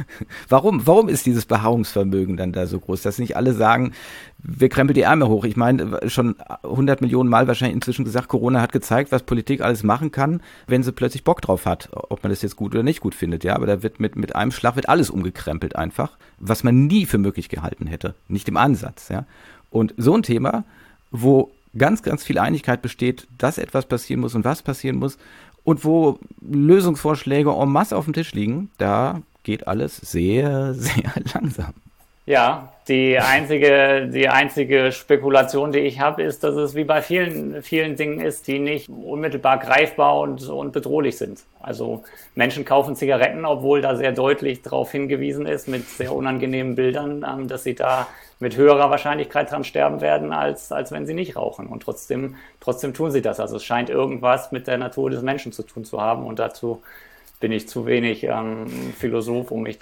Warum, warum ist dieses Beharrungsvermögen dann da so groß, dass nicht alle sagen, wir krempeln die Ärmel hoch? Ich meine, schon hundert Millionen Mal wahrscheinlich inzwischen gesagt, Corona hat gezeigt, was Politik alles machen kann, wenn sie plötzlich Bock drauf hat, ob man das jetzt gut oder nicht gut findet. Ja, aber da wird mit, mit einem Schlag wird alles umgekrempelt einfach, was man nie für möglich gehalten hätte. Nicht im Ansatz, ja. Und so ein Thema, wo ganz, ganz viel Einigkeit besteht, dass etwas passieren muss und was passieren muss, und wo Lösungsvorschläge en masse auf dem Tisch liegen, da geht alles sehr, sehr langsam.
Ja, die einzige, die einzige Spekulation, die ich habe, ist, dass es wie bei vielen, vielen Dingen ist, die nicht unmittelbar greifbar und, und bedrohlich sind. Also Menschen kaufen Zigaretten, obwohl da sehr deutlich darauf hingewiesen ist, mit sehr unangenehmen Bildern, dass sie da mit höherer Wahrscheinlichkeit dran sterben werden, als, als wenn sie nicht rauchen. Und trotzdem, trotzdem tun sie das. Also es scheint irgendwas mit der Natur des Menschen zu tun zu haben. Und dazu bin ich zu wenig ähm, Philosoph, um mich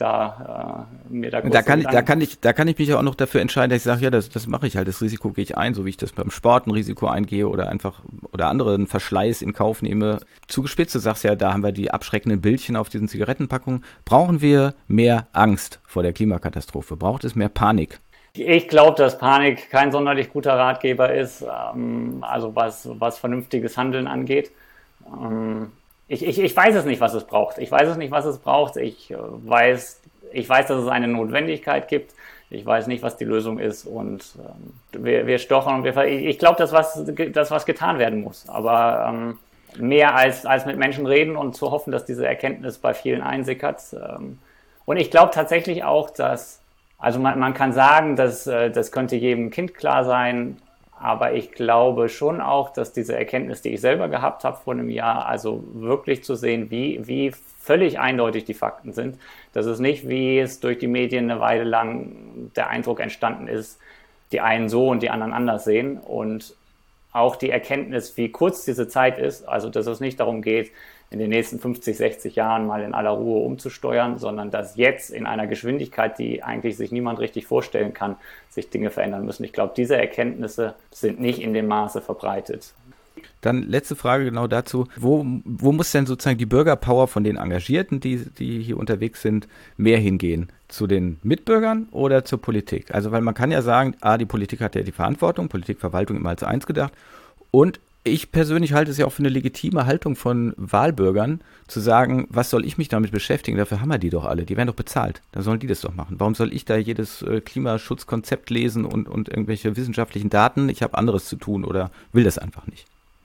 da äh, mir da kurz
da kann ich, da kann ich da kann ich mich ja auch noch dafür entscheiden, dass ich sage, ja, das das mache ich halt, das Risiko gehe ich ein, so wie ich das beim Sport ein Risiko eingehe oder einfach oder anderen Verschleiß in Kauf nehme. Zugespitzt, du sagst ja, da haben wir die abschreckenden Bildchen auf diesen Zigarettenpackungen. Brauchen wir mehr Angst vor der Klimakatastrophe? Braucht es mehr Panik?
Ich glaube, dass Panik kein sonderlich guter Ratgeber ist, ähm, also was was vernünftiges Handeln angeht. Ähm, Ich, ich, ich weiß es nicht, was es braucht. Ich weiß es nicht, was es braucht. Ich weiß, ich weiß, dass es eine Notwendigkeit gibt. Ich weiß nicht, was die Lösung ist. Und ähm, wir, wir stochern und wir ver- Ich glaube, dass was, dass was getan werden muss. Aber ähm, mehr als, als mit Menschen reden und zu hoffen, dass diese Erkenntnis bei vielen einsickert. Ähm, und ich glaube tatsächlich auch, dass, also man, man kann sagen, dass das könnte jedem Kind klar sein. Aber ich glaube schon auch, dass diese Erkenntnis, die ich selber gehabt habe vor einem Jahr, also wirklich zu sehen, wie, wie völlig eindeutig die Fakten sind, dass es nicht, wie es durch die Medien eine Weile lang der Eindruck entstanden ist, die einen so und die anderen anders sehen. Und auch die Erkenntnis, wie kurz diese Zeit ist, also dass es nicht darum geht, in den nächsten fünfzig, sechzig Jahren mal in aller Ruhe umzusteuern, sondern dass jetzt in einer Geschwindigkeit, die eigentlich sich niemand richtig vorstellen kann, sich Dinge verändern müssen. Ich glaube, diese Erkenntnisse sind nicht in dem Maße verbreitet.
Dann letzte Frage genau dazu. Wo, wo muss denn sozusagen die Bürgerpower von den Engagierten, die, die hier unterwegs sind, mehr hingehen? Zu den Mitbürgern oder zur Politik? Also, weil man kann ja sagen, ah, die Politik hat ja die Verantwortung, Politik, Verwaltung immer als eins gedacht. Und ich persönlich halte es ja auch für eine legitime Haltung von Wahlbürgern, zu sagen, was soll ich mich damit beschäftigen? Dafür haben wir die doch alle. Die werden doch bezahlt. Dann sollen die das doch machen. Warum soll ich da jedes äh, Klimaschutzkonzept lesen und, und irgendwelche wissenschaftlichen Daten? Ich habe anderes zu tun oder will das einfach nicht.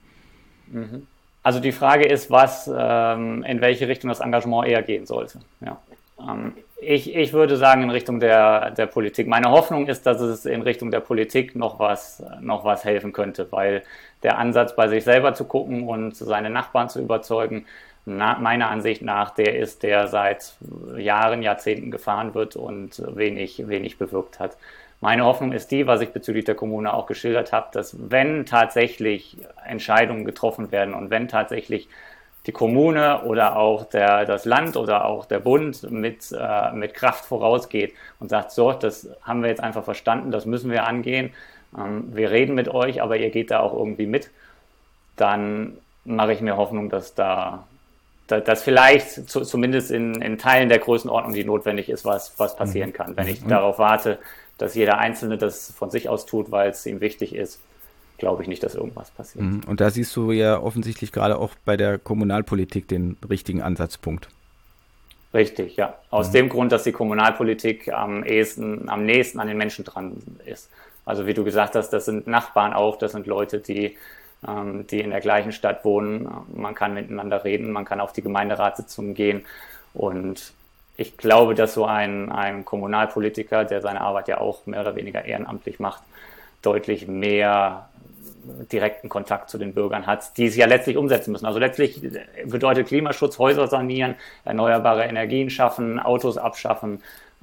Also die Frage ist, was, ähm, in welche Richtung das Engagement eher gehen sollte. Ja. Ähm, ich, ich würde sagen, in Richtung der, der Politik. Meine Hoffnung ist, dass es in Richtung der Politik noch was, noch was helfen könnte, weil der Ansatz, bei sich selber zu gucken und seine Nachbarn zu überzeugen, na, meiner Ansicht nach, der ist, der seit Jahren, Jahrzehnten gefahren wird und wenig, wenig bewirkt hat. Meine Hoffnung ist die, was ich bezüglich der Kommune auch geschildert habe, dass wenn tatsächlich Entscheidungen getroffen werden und wenn tatsächlich die Kommune oder auch der, das Land oder auch der Bund mit, äh, mit Kraft vorausgeht und sagt, so, das haben wir jetzt einfach verstanden, das müssen wir angehen, ähm, wir reden mit euch, aber ihr geht da auch irgendwie mit, dann mache ich mir Hoffnung, dass da, da dass vielleicht zu, zumindest in, in Teilen der Größenordnung, die notwendig ist, was, was passieren kann. Wenn ich mhm. darauf warte, dass jeder Einzelne das von sich aus tut, weil es ihm wichtig ist, glaube ich nicht, dass irgendwas passiert.
Und da siehst du ja offensichtlich gerade auch bei der Kommunalpolitik den richtigen Ansatzpunkt.
Richtig, ja. Aus mhm. dem Grund, dass die Kommunalpolitik am ehesten, am nächsten an den Menschen dran ist. Also wie du gesagt hast, das sind Nachbarn auch, das sind Leute, die, ähm, die in der gleichen Stadt wohnen. Man kann miteinander reden, man kann auf die Gemeinderatssitzungen gehen. Und ich glaube, dass so ein, ein Kommunalpolitiker, der seine Arbeit ja auch mehr oder weniger ehrenamtlich macht, deutlich mehr direkten Kontakt zu den Bürgern hat, die es ja letztlich umsetzen müssen. Also letztlich bedeutet Klimaschutz, Häuser sanieren, erneuerbare Energien schaffen, Autos abschaffen,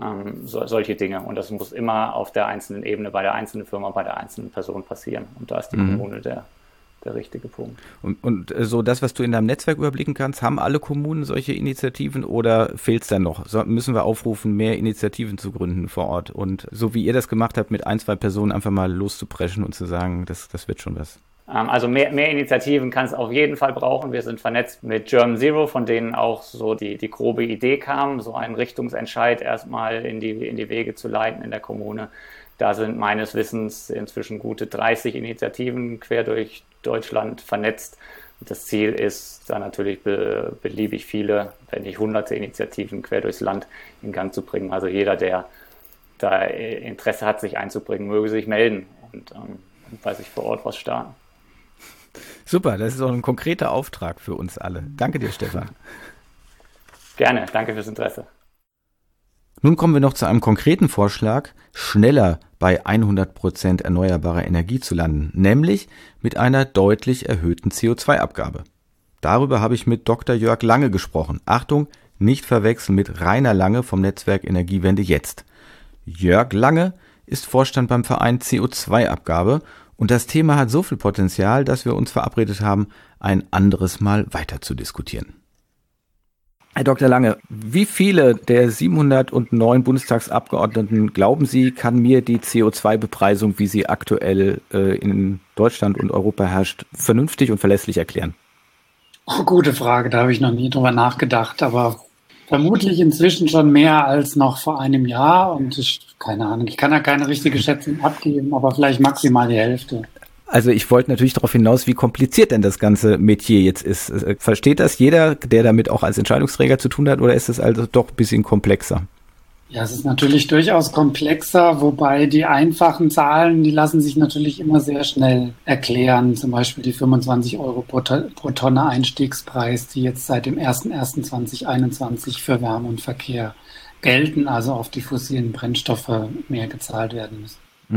ähm, so, solche Dinge. Und das muss immer auf der einzelnen Ebene, bei der einzelnen Firma, bei der einzelnen Person passieren. Und da ist die mhm. Kommune der der richtige Punkt.
Und, und so das, was du in deinem Netzwerk überblicken kannst, haben alle Kommunen solche Initiativen oder fehlt es dann noch? So, müssen wir aufrufen, mehr Initiativen zu gründen vor Ort und so wie ihr das gemacht habt, mit ein, zwei Personen einfach mal loszupreschen und zu sagen, das, das wird schon was?
Also mehr, mehr Initiativen kann es auf jeden Fall brauchen. Wir sind vernetzt mit German Zero, von denen auch so die, die grobe Idee kam, so einen Richtungsentscheid erstmal in die, in die Wege zu leiten in der Kommune. Da sind meines Wissens inzwischen gute dreißig Initiativen quer durch Deutschland vernetzt. Das Ziel ist, da natürlich be- beliebig viele, wenn nicht hunderte Initiativen quer durchs Land in Gang zu bringen. Also jeder, der da Interesse hat, sich einzubringen, möge sich melden und ähm, bei sich vor Ort was starten.
Super, das ist auch ein konkreter Auftrag für uns alle. Danke dir, Stefan.
Gerne, danke fürs Interesse.
Nun kommen wir noch zu einem konkreten Vorschlag, schneller bei hundert Prozent erneuerbarer Energie zu landen, nämlich mit einer deutlich erhöhten C O zwei Abgabe. Darüber habe ich mit Doktor Jörg Lange gesprochen. Achtung, nicht verwechseln mit Rainer Lange vom Netzwerk Energiewende jetzt. Jörg Lange ist Vorstand beim Verein C O zwei Abgabe und das Thema hat so viel Potenzial, dass wir uns verabredet haben, ein anderes Mal weiter zu diskutieren. Herr Doktor Lange, wie viele der siebenhundertneun Bundestagsabgeordneten, glauben Sie, kann mir die C O zwei Bepreisung, wie sie aktuell äh, in Deutschland und Europa herrscht, vernünftig und verlässlich erklären?
Oh, gute Frage, da habe ich noch nie drüber nachgedacht, aber vermutlich inzwischen schon mehr als noch vor einem Jahr und ich, keine Ahnung, ich kann da keine richtige Schätzung abgeben, aber vielleicht maximal die Hälfte.
Also ich wollte natürlich darauf hinaus, wie kompliziert denn das ganze Metier jetzt ist. Versteht das jeder, der damit auch als Entscheidungsträger zu tun hat, oder ist es also doch ein bisschen komplexer?
Ja, es ist natürlich durchaus komplexer, wobei die einfachen Zahlen, die lassen sich natürlich immer sehr schnell erklären. Zum Beispiel die fünfundzwanzig Euro pro, pro Tonne Einstiegspreis, die jetzt seit dem ersten ersten zweitausendeinundzwanzig für Wärme und Verkehr gelten, also auf die fossilen Brennstoffe mehr gezahlt werden müssen.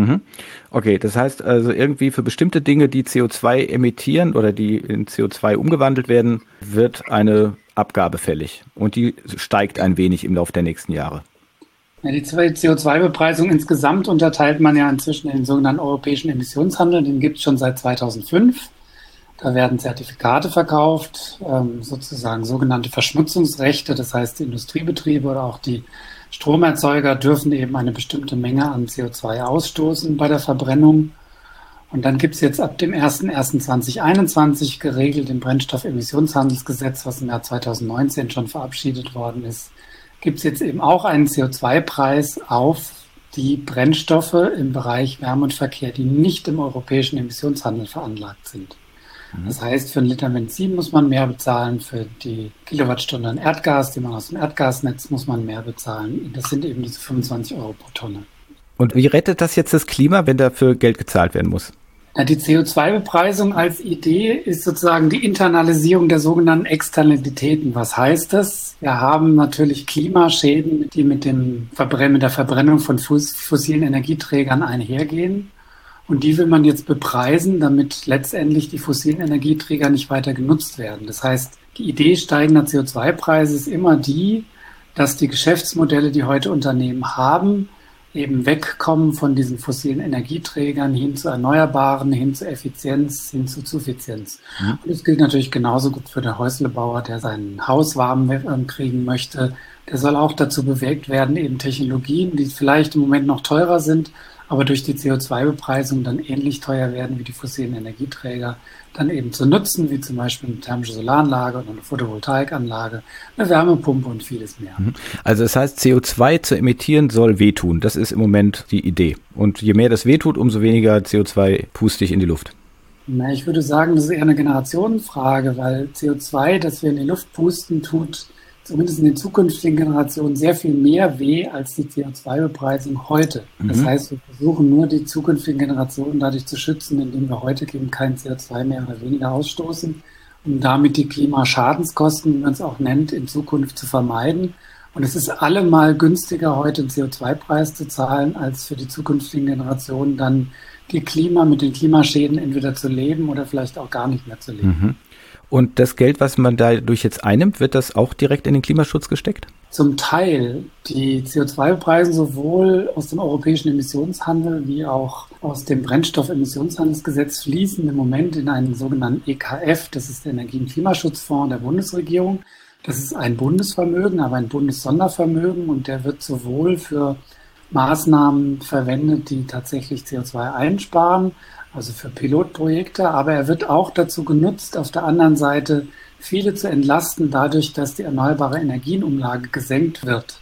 Okay, das heißt also irgendwie für bestimmte Dinge, die C O zwei emittieren oder die in C O zwei umgewandelt werden, wird eine Abgabe fällig und die steigt ein wenig im Laufe der nächsten Jahre.
Ja, die C O zwei Bepreisung insgesamt unterteilt man ja inzwischen in den sogenannten europäischen Emissionshandel, den gibt es schon seit zweitausendfünf. Da werden Zertifikate verkauft, ähm, sozusagen sogenannte Verschmutzungsrechte, das heißt die Industriebetriebe oder auch die Stromerzeuger dürfen eben eine bestimmte Menge an C O zwei ausstoßen bei der Verbrennung. Und dann gibt es jetzt ab dem ersten ersten zweitausendeinundzwanzig geregelt im Brennstoffemissionshandelsgesetz, was im Jahr zweitausendneunzehn schon verabschiedet worden ist, gibt es jetzt eben auch einen C O zwei Preis auf die Brennstoffe im Bereich Wärme und Verkehr, die nicht im europäischen Emissionshandel veranlagt sind. Das heißt, für einen Liter Benzin muss man mehr bezahlen, für die Kilowattstunde an Erdgas, die man aus dem Erdgasnetz, muss man mehr bezahlen. Das sind eben diese fünfundzwanzig Euro pro Tonne.
Und wie rettet das jetzt das Klima, wenn dafür Geld gezahlt werden muss?
Ja, die C O zwei Bepreisung als Idee ist sozusagen die Internalisierung der sogenannten Externalitäten. Was heißt das? Wir haben natürlich Klimaschäden, die mit, dem Verbrenn- mit der Verbrennung von fossilen Energieträgern einhergehen. Und die will man jetzt bepreisen, damit letztendlich die fossilen Energieträger nicht weiter genutzt werden. Das heißt, die Idee steigender C O zwei Preise ist immer die, dass die Geschäftsmodelle, die heute Unternehmen haben, eben wegkommen von diesen fossilen Energieträgern hin zu Erneuerbaren, hin zu Effizienz, hin zu Suffizienz. Mhm. Und das gilt natürlich genauso gut für den Häuslebauer, der sein Haus warm kriegen möchte. Der soll auch dazu bewegt werden, eben Technologien, die vielleicht im Moment noch teurer sind, aber durch die C O zwei Bepreisung dann ähnlich teuer werden wie die fossilen Energieträger, dann eben zu nutzen, wie zum Beispiel eine thermische Solaranlage oder eine Photovoltaikanlage, eine Wärmepumpe und vieles mehr.
Also das heißt, C O zwei zu emittieren soll wehtun. Das ist im Moment die Idee. Und je mehr das wehtut, umso weniger C O zwei puste ich in die Luft.
Na, ich würde sagen, das ist eher eine Generationenfrage, weil C O zwei, das wir in die Luft pusten, tut zumindest in den zukünftigen Generationen sehr viel mehr weh als die C O zwei Bepreisung heute. Mhm. Das heißt, wir versuchen nur die zukünftigen Generationen dadurch zu schützen, indem wir heute eben kein C O zwei mehr oder weniger ausstoßen, um damit die Klimaschadenskosten, wie man es auch nennt, in Zukunft zu vermeiden. Und es ist allemal günstiger, heute einen C O zwei Preis zu zahlen, als für die zukünftigen Generationen dann die Klima mit den Klimaschäden entweder zu leben oder vielleicht auch gar nicht mehr zu leben.
Mhm. Und das Geld, was man dadurch jetzt einnimmt, wird das auch direkt in den Klimaschutz gesteckt?
Zum Teil. Die C O zwei Preise sowohl aus dem europäischen Emissionshandel wie auch aus dem Brennstoffemissionshandelsgesetz fließen im Moment in einen sogenannten E K F, das ist der Energie- und Klimaschutzfonds der Bundesregierung. Das ist ein Bundesvermögen, aber ein Bundessondervermögen, und der wird sowohl für Maßnahmen verwendet, die tatsächlich C O zwei einsparen, also für Pilotprojekte, aber er wird auch dazu genutzt, auf der anderen Seite viele zu entlasten, dadurch, dass die erneuerbare Energienumlage gesenkt wird.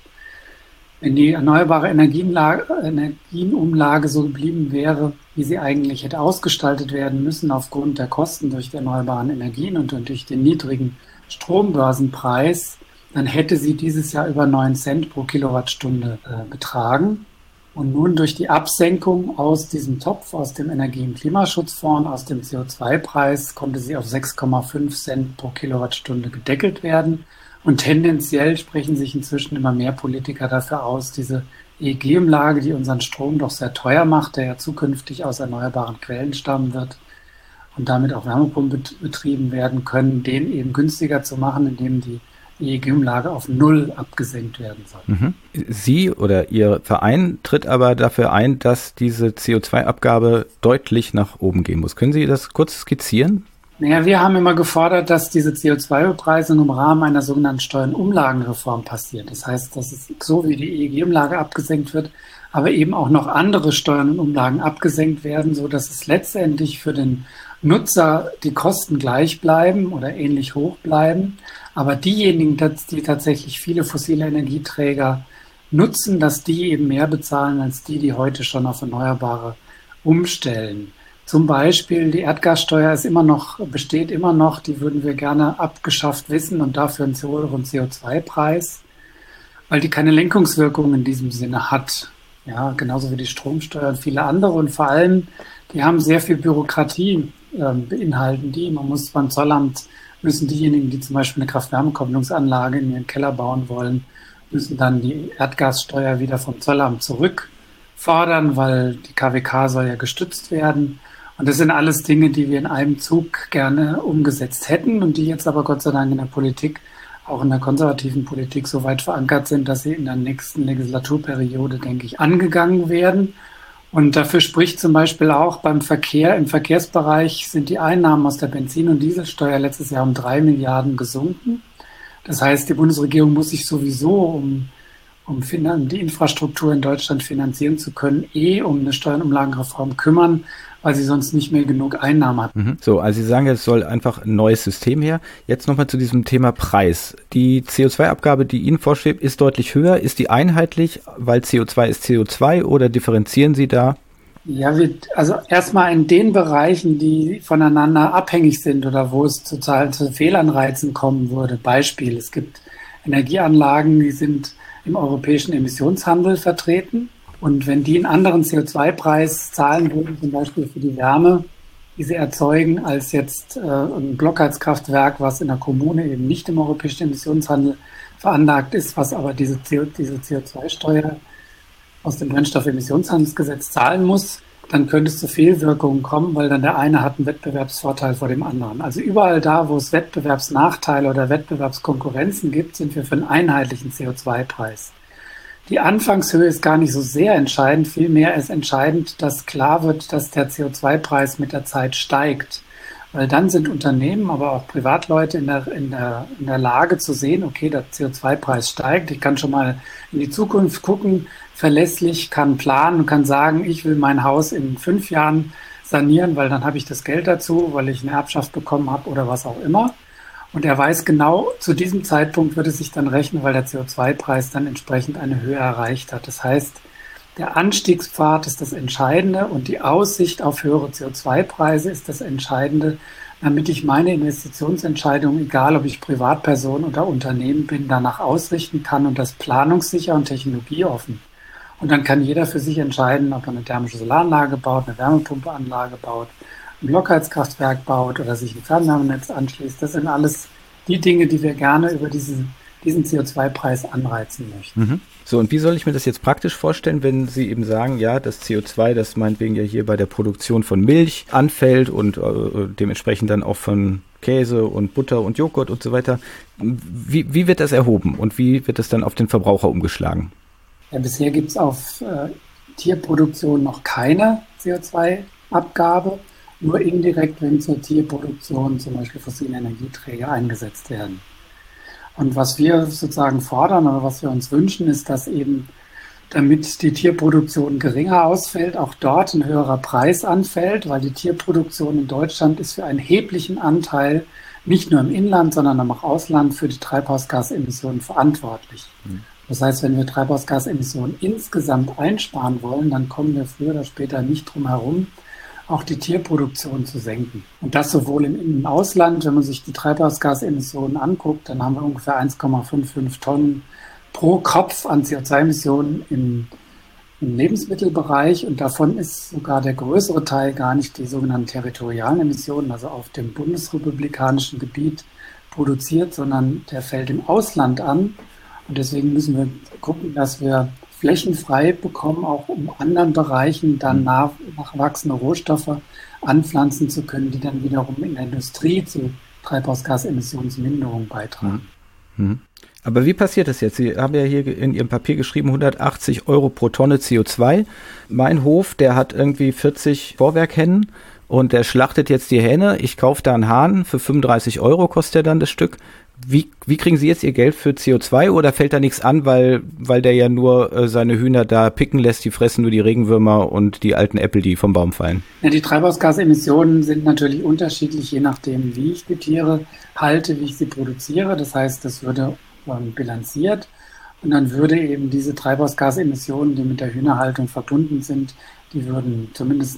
Wenn die erneuerbare Energienlage, Energienumlage so geblieben wäre, wie sie eigentlich hätte ausgestaltet werden müssen, aufgrund der Kosten durch die erneuerbaren Energien und durch den niedrigen Strombörsenpreis, dann hätte sie dieses Jahr über neun Cent pro Kilowattstunde äh, betragen. Und nun durch die Absenkung aus diesem Topf, aus dem Energie- und Klimaschutzfonds, aus dem C O zwei Preis, konnte sie auf sechs Komma fünf Cent pro Kilowattstunde gedeckelt werden. Und tendenziell sprechen sich inzwischen immer mehr Politiker dafür aus, diese E E G-Umlage, die unseren Strom doch sehr teuer macht, der ja zukünftig aus erneuerbaren Quellen stammen wird und damit auch Wärmepumpen betrieben werden können, den eben günstiger zu machen, indem die E E G-Umlage auf Null abgesenkt werden soll.
Mhm. Sie oder Ihr Verein tritt aber dafür ein, dass diese C O zwei Abgabe deutlich nach oben gehen muss. Können Sie das kurz skizzieren?
Naja, wir haben immer gefordert, dass diese C O zwei Bepreisung im Rahmen einer sogenannten Steuernumlagenreform passiert. Das heißt, dass es so wie die E E G-Umlage abgesenkt wird, aber eben auch noch andere Steuern und Umlagen abgesenkt werden, so dass es letztendlich für den Nutzer die Kosten gleich bleiben oder ähnlich hoch bleiben. Aber diejenigen, die tatsächlich viele fossile Energieträger nutzen, dass die eben mehr bezahlen als die, die heute schon auf Erneuerbare umstellen. Zum Beispiel die Erdgassteuer ist immer noch, besteht immer noch, die würden wir gerne abgeschafft wissen und dafür einen höheren C O zwei Preis, weil die keine Lenkungswirkung in diesem Sinne hat. Ja, genauso wie die Stromsteuer und viele andere, und vor allem, die haben sehr viel Bürokratie, äh, beinhalten die. Man muss beim Zollamt, müssen diejenigen, die zum Beispiel eine Kraft-Wärme-Kopplungsanlage in ihren Keller bauen wollen, müssen dann die Erdgassteuer wieder vom Zollamt zurückfordern, weil die K W K soll ja gestützt werden. Und das sind alles Dinge, die wir in einem Zug gerne umgesetzt hätten und die jetzt aber Gott sei Dank in der Politik, auch in der konservativen Politik, so weit verankert sind, dass sie in der nächsten Legislaturperiode, denke ich, angegangen werden. Und dafür spricht zum Beispiel auch beim Verkehr. Im Verkehrsbereich sind die Einnahmen aus der Benzin- und Dieselsteuer letztes Jahr um drei Milliarden gesunken. Das heißt, die Bundesregierung muss sich sowieso, um, um die Infrastruktur in Deutschland finanzieren zu können, eh um eine Steuernumlagenreform kümmern, weil sie sonst nicht mehr genug Einnahmen hat.
Mhm. So, also Sie sagen, es soll einfach ein neues System her. Jetzt nochmal zu diesem Thema Preis. Die C O zwei Abgabe, die Ihnen vorschwebt, ist deutlich höher. Ist die einheitlich, weil C O zwei ist C O zwei, oder differenzieren Sie da?
Ja, wir, also erstmal in den Bereichen, die voneinander abhängig sind oder wo es total zu Fehlanreizen kommen würde. Beispiel, es gibt Energieanlagen, die sind im europäischen Emissionshandel vertreten. Und wenn die einen anderen C O zwei Preis zahlen würden, zum Beispiel für die Wärme, die sie erzeugen, als jetzt äh, ein Blockheizkraftwerk, was in der Kommune eben nicht im europäischen Emissionshandel veranlagt ist, was aber diese, CO, diese C O zwei Steuer aus dem Brennstoffemissionshandelsgesetz zahlen muss, dann könnte es zu Fehlwirkungen kommen, weil dann der eine hat einen Wettbewerbsvorteil vor dem anderen. Also überall da, wo es Wettbewerbsnachteile oder Wettbewerbskonkurrenzen gibt, sind wir für einen einheitlichen C O zwei Preis. Die Anfangshöhe ist gar nicht so sehr entscheidend, vielmehr ist entscheidend, dass klar wird, dass der C O zwei Preis mit der Zeit steigt. Weil dann sind Unternehmen, aber auch Privatleute in der, in der, in der Lage zu sehen, okay, der C O zwei Preis steigt, ich kann schon mal in die Zukunft gucken, verlässlich, kann planen und kann sagen, ich will mein Haus in fünf Jahren sanieren, weil dann habe ich das Geld dazu, weil ich eine Erbschaft bekommen habe oder was auch immer. Und er weiß genau, zu diesem Zeitpunkt wird es sich dann rechnen, weil der C O zwei Preis dann entsprechend eine Höhe erreicht hat. Das heißt, der Anstiegspfad ist das Entscheidende und die Aussicht auf höhere C O zwei Preise ist das Entscheidende, damit ich meine Investitionsentscheidung, egal ob ich Privatperson oder Unternehmen bin, danach ausrichten kann und das planungssicher und technologieoffen. Und dann kann jeder für sich entscheiden, ob er eine thermische Solaranlage baut, eine Wärmepumpeanlage baut, ein Blockheizkraftwerk baut oder sich ein Fernwärmenetz anschließt. Das sind alles die Dinge, die wir gerne über diese diesen C O zwei Preis anreizen möchten.
Mhm. So, und wie soll ich mir das jetzt praktisch vorstellen, wenn Sie eben sagen, ja, das C O zwei, das meinetwegen ja hier bei der Produktion von Milch anfällt und äh, dementsprechend dann auch von Käse und Butter und Joghurt und so weiter. Wie, wie wird das erhoben und wie wird das dann auf den Verbraucher umgeschlagen?
Ja, bisher gibt es auf äh, Tierproduktion noch keine C O zwei Abgabe, nur indirekt, wenn zur Tierproduktion zum Beispiel fossile Energieträger eingesetzt werden. Und was wir sozusagen fordern oder was wir uns wünschen, ist, dass eben, damit die Tierproduktion geringer ausfällt, auch dort ein höherer Preis anfällt, weil die Tierproduktion in Deutschland ist für einen erheblichen Anteil nicht nur im Inland, sondern auch im Ausland für die Treibhausgasemissionen verantwortlich. Mhm. Das heißt, wenn wir Treibhausgasemissionen insgesamt einsparen wollen, dann kommen wir früher oder später nicht drum herum, auch die Tierproduktion zu senken. Und das sowohl im In- und Ausland, wenn man sich die Treibhausgasemissionen anguckt, dann haben wir ungefähr eins Komma fünfundfünfzig Tonnen pro Kopf an C O zwei Emissionen im, im Lebensmittelbereich. Und davon ist sogar der größere Teil gar nicht die sogenannten territorialen Emissionen, also auf dem bundesrepublikanischen Gebiet produziert, sondern der fällt im Ausland an. Und deswegen müssen wir gucken, dass wir flächenfrei bekommen, auch um anderen Bereichen dann nach, nachwachsende Rohstoffe anpflanzen zu können, die dann wiederum in der Industrie zu Treibhausgasemissionsminderung beitragen.
Mhm. Aber wie passiert das jetzt? Sie haben ja hier in Ihrem Papier geschrieben, hundertachtzig Euro pro Tonne C O zwei. Mein Hof, der hat irgendwie vierzig Vorwerkhennen und der schlachtet jetzt die Hähne. Ich kaufe da einen Hahn, für fünfunddreißig Euro kostet der dann das Stück. Wie, wie kriegen Sie jetzt Ihr Geld für C O zwei oder fällt da nichts an, weil, weil der ja nur äh, seine Hühner da picken lässt, die fressen nur die Regenwürmer und die alten Äpfel, die vom Baum fallen?
Ja, die Treibhausgasemissionen sind natürlich unterschiedlich, je nachdem, wie ich die Tiere halte, wie ich sie produziere. Das heißt, das würde ähm, bilanziert und dann würde eben diese Treibhausgasemissionen, die mit der Hühnerhaltung verbunden sind, die würden zumindest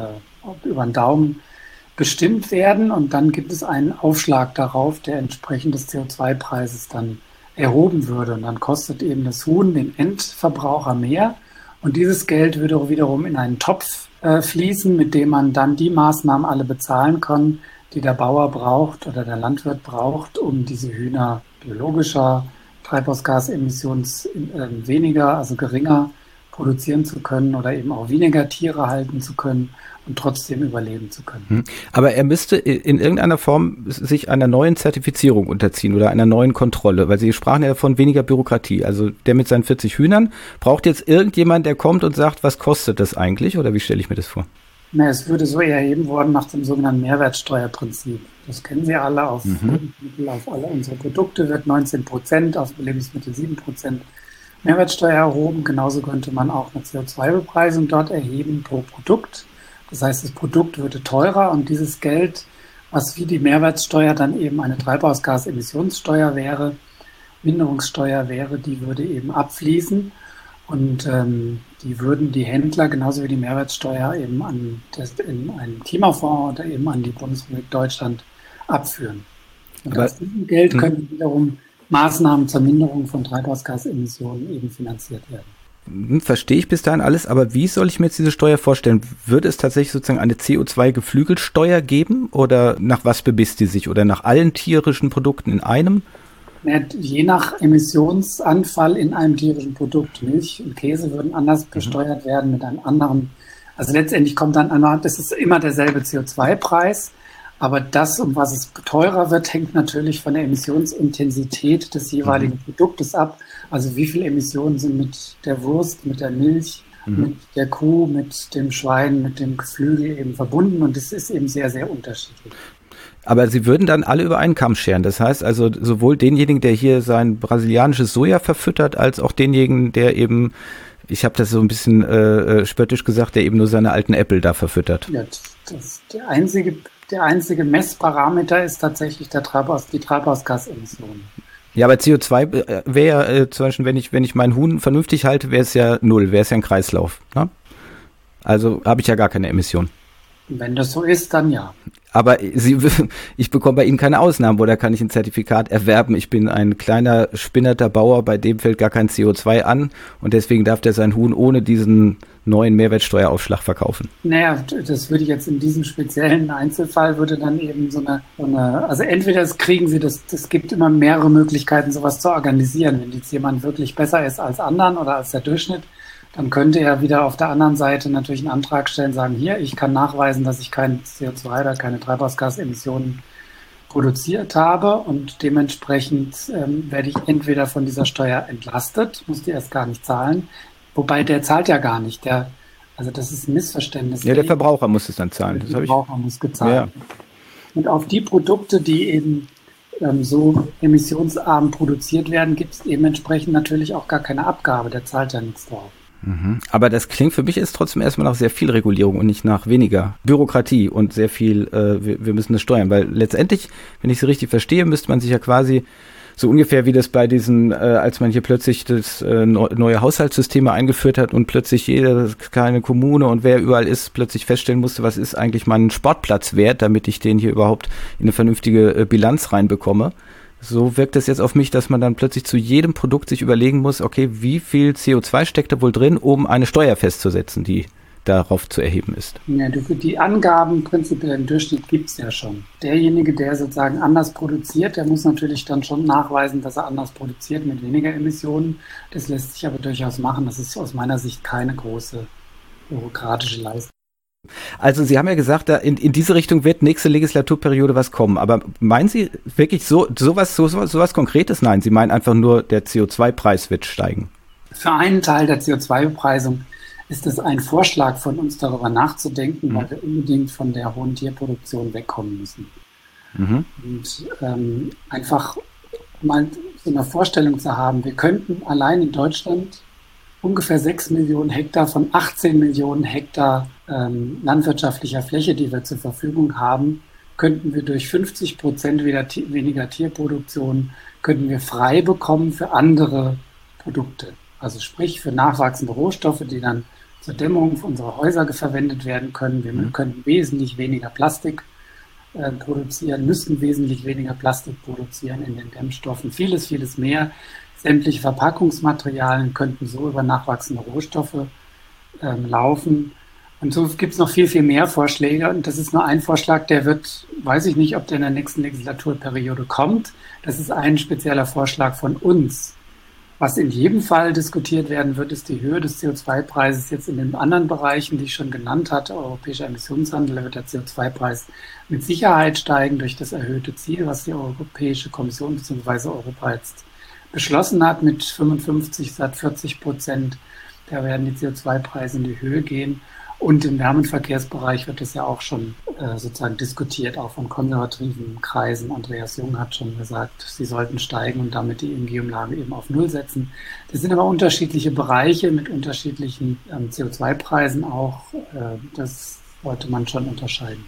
äh, über den Daumen bestimmt werden und dann gibt es einen Aufschlag darauf, der entsprechend des C O zwei Preises dann erhoben würde. Und dann kostet eben das Huhn den Endverbraucher mehr und dieses Geld würde wiederum in einen Topf äh, fließen, mit dem man dann die Maßnahmen alle bezahlen kann, die der Bauer braucht oder der Landwirt braucht, um diese Hühner biologischer, Treibhausgasemissions äh, weniger, also geringer produzieren zu können oder eben auch weniger Tiere halten zu können und trotzdem überleben zu können.
Aber er müsste in irgendeiner Form sich einer neuen Zertifizierung unterziehen oder einer neuen Kontrolle, weil Sie sprachen ja von weniger Bürokratie. Also der mit seinen vierzig Hühnern, braucht jetzt irgendjemand, der kommt und sagt, was kostet das eigentlich oder wie stelle ich mir das vor?
Na, es würde so erheben worden nach dem sogenannten Mehrwertsteuerprinzip. Das kennen Sie alle, auf mhm. Lebensmittel, auf alle unsere Produkte wird neunzehn Prozent, auf Lebensmittel sieben Prozent Mehrwertsteuer erhoben. Genauso könnte man auch eine C O zwei Bepreisung dort erheben pro Produkt. Das heißt, das Produkt würde teurer und dieses Geld, was wie die Mehrwertsteuer dann eben eine Treibhausgasemissionssteuer wäre, Minderungssteuer wäre, die würde eben abfließen und ähm, die würden die Händler genauso wie die Mehrwertsteuer eben an das, in einen Klimafonds oder eben an die Bundesrepublik Deutschland abführen. Und aus diesem Geld können wiederum Maßnahmen zur Minderung von Treibhausgasemissionen eben finanziert werden.
Verstehe ich bis dahin alles, aber wie soll ich mir jetzt diese Steuer vorstellen? Würde es tatsächlich sozusagen eine C O zwei Geflügelsteuer geben oder nach was bemisst die sich oder nach allen tierischen Produkten in einem?
Je nach Emissionsanfall in einem tierischen Produkt. Milch und Käse würden anders besteuert werden mit einem anderen. Also letztendlich kommt dann einmal, das ist immer derselbe C O zwei Preis, aber das, um was es teurer wird, hängt natürlich von der Emissionsintensität des jeweiligen mhm. Produktes ab. Also wie viele Emissionen sind mit der Wurst, mit der Milch, mhm. mit der Kuh, mit dem Schwein, mit dem Geflügel eben verbunden und das ist eben sehr, sehr unterschiedlich.
Aber Sie würden dann alle über einen Kamm scheren. Das heißt also sowohl denjenigen, der hier sein brasilianisches Soja verfüttert, als auch denjenigen, der eben, ich habe das so ein bisschen äh, spöttisch gesagt, der eben nur seine alten Äpfel da verfüttert.
Ja, das, der einzige, der einzige Messparameter ist tatsächlich der Treibhaus, die Treibhausgasemissionen.
Ja, aber C O zwei wäre ja äh, zum Beispiel, wenn ich, wenn ich meinen Huhn vernünftig halte, wäre es ja null, wäre es ja ein Kreislauf. Ne? Also habe ich ja gar keine Emission.
Wenn das so ist, dann ja.
Aber Sie, ich bekomme bei Ihnen keine Ausnahmen, oder kann ich ein Zertifikat erwerben? Ich bin ein kleiner, spinnerter Bauer, bei dem fällt gar kein C O zwei an und deswegen darf der sein Huhn ohne diesen neuen Mehrwertsteueraufschlag verkaufen.
Naja, das würde ich jetzt in diesem speziellen Einzelfall würde dann eben so eine, so eine also entweder das kriegen Sie, das, das gibt immer mehrere Möglichkeiten, sowas zu organisieren. Wenn jetzt jemand wirklich besser ist als anderen oder als der Durchschnitt, dann könnte er wieder auf der anderen Seite natürlich einen Antrag stellen, sagen, hier, ich kann nachweisen, dass ich kein C O zwei oder keine Treibhausgasemissionen produziert habe und dementsprechend ähm, werde ich entweder von dieser Steuer entlastet, muss die erst gar nicht zahlen, wobei der zahlt ja gar nicht, der, also das ist ein Missverständnis.
Ja, der Verbraucher muss es dann zahlen.
Der
das
Verbraucher
ich...
muss gezahlt.
Ja.
Und auf die Produkte, die eben ähm, so emissionsarm produziert werden, gibt es dementsprechend natürlich auch gar keine Abgabe, der zahlt ja nichts drauf.
Mhm. Aber das klingt für mich jetzt trotzdem erstmal nach sehr viel Regulierung und nicht nach weniger Bürokratie und sehr viel, äh, wir, wir müssen das steuern, weil letztendlich, wenn ich Sie richtig verstehe, müsste man sich ja quasi so ungefähr wie das bei diesen, äh, als man hier plötzlich das äh, neue Haushaltssysteme eingeführt hat und plötzlich jede kleine Kommune und wer überall ist, plötzlich feststellen musste, was ist eigentlich mein Sportplatz wert, damit ich den hier überhaupt in eine vernünftige äh, Bilanz reinbekomme. So wirkt es jetzt auf mich, dass man dann plötzlich zu jedem Produkt sich überlegen muss, okay, wie viel C O zwei steckt da wohl drin, um eine Steuer festzusetzen, die darauf zu erheben ist.
Ja, die Angaben prinzipiell im Durchschnitt gibt es ja schon. Derjenige, der sozusagen anders produziert, der muss natürlich dann schon nachweisen, dass er anders produziert mit weniger Emissionen. Das lässt sich aber durchaus machen. Das ist aus meiner Sicht keine große bürokratische Leistung.
Also Sie haben ja gesagt, da in, in diese Richtung wird nächste Legislaturperiode was kommen. Aber meinen Sie wirklich so sowas so, so, sowas Konkretes? Nein, Sie meinen einfach nur, der C O zwei Preis wird steigen.
Für einen Teil der C O zwei Bepreisung ist es ein Vorschlag von uns, darüber nachzudenken, mhm. weil wir unbedingt von der hohen Tierproduktion wegkommen müssen. Mhm. Und ähm, einfach mal so eine Vorstellung zu haben, wir könnten allein in Deutschland ungefähr sechs Millionen Hektar von achtzehn Millionen Hektar ähm, landwirtschaftlicher Fläche, die wir zur Verfügung haben, könnten wir durch fünfzig Prozent weniger, weniger Tierproduktion, könnten wir frei bekommen für andere Produkte. Also sprich für nachwachsende Rohstoffe, die dann zur Dämmung unserer Häuser verwendet werden können. Wir mhm. können wesentlich weniger Plastik äh, produzieren, müssten wesentlich weniger Plastik produzieren in den Dämmstoffen. Vieles, vieles mehr. Sämtliche Verpackungsmaterialien könnten so über nachwachsende Rohstoffe ähm, laufen. Und so gibt es noch viel, viel mehr Vorschläge. Und das ist nur ein Vorschlag, der wird, weiß ich nicht, ob der in der nächsten Legislaturperiode kommt. Das ist ein spezieller Vorschlag von uns. Was in jedem Fall diskutiert werden wird, ist die Höhe des C O zwei Preises jetzt in den anderen Bereichen, die ich schon genannt hatte. Europäischer Emissionshandel, da wird der C O zwei Preis mit Sicherheit steigen durch das erhöhte Ziel, was die Europäische Kommission bzw. Europa jetzt beschlossen hat mit fünfundfünfzig statt vierzig Prozent. Da werden die C O zwei Preise in die Höhe gehen. Und im Wärmenverkehrsbereich wird das ja auch schon äh, sozusagen diskutiert, auch von konservativen Kreisen. Andreas Jung hat schon gesagt, sie sollten steigen und damit die E M G-Umlage eben auf Null setzen. Das sind aber unterschiedliche Bereiche mit unterschiedlichen ähm, C O zwei Preisen auch. Äh, das sollte man schon unterscheiden.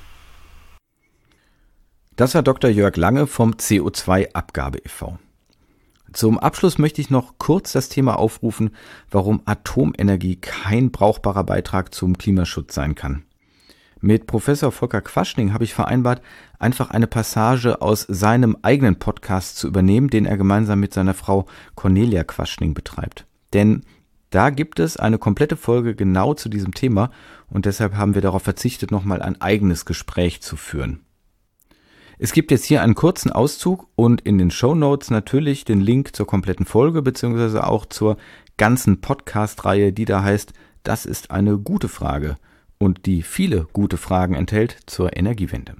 Das war Doktor Jörg Lange vom C O zwei Abgabe e V Zum Abschluss möchte ich noch kurz das Thema aufrufen, warum Atomenergie kein brauchbarer Beitrag zum Klimaschutz sein kann. Mit Professor Volker Quaschning habe ich vereinbart, einfach eine Passage aus seinem eigenen Podcast zu übernehmen, den er gemeinsam mit seiner Frau Cornelia Quaschning betreibt. Denn da gibt es eine komplette Folge genau zu diesem Thema und deshalb haben wir darauf verzichtet, nochmal ein eigenes Gespräch zu führen. Es gibt jetzt hier einen kurzen Auszug und in den Shownotes natürlich den Link zur kompletten Folge beziehungsweise auch zur ganzen Podcast-Reihe, die da heißt, das ist eine gute Frage und die viele gute Fragen enthält zur Energiewende.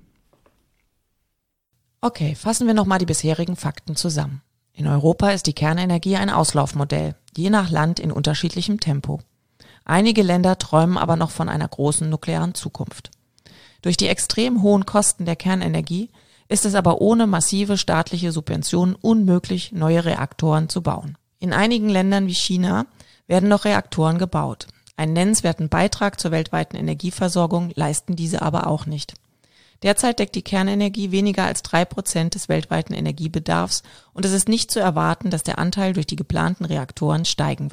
Okay, fassen wir nochmal die bisherigen Fakten zusammen. In Europa ist die Kernenergie ein Auslaufmodell, je nach Land in unterschiedlichem Tempo. Einige Länder träumen aber noch von einer großen nuklearen Zukunft. Durch die extrem hohen Kosten der Kernenergie ist es aber ohne massive staatliche Subventionen unmöglich, neue Reaktoren zu bauen. In einigen Ländern wie China werden noch Reaktoren gebaut. Einen nennenswerten Beitrag zur weltweiten Energieversorgung leisten diese aber auch nicht. Derzeit deckt die Kernenergie weniger als drei Prozent des weltweiten Energiebedarfs und es ist nicht zu erwarten, dass der Anteil durch die geplanten Reaktoren steigen wird.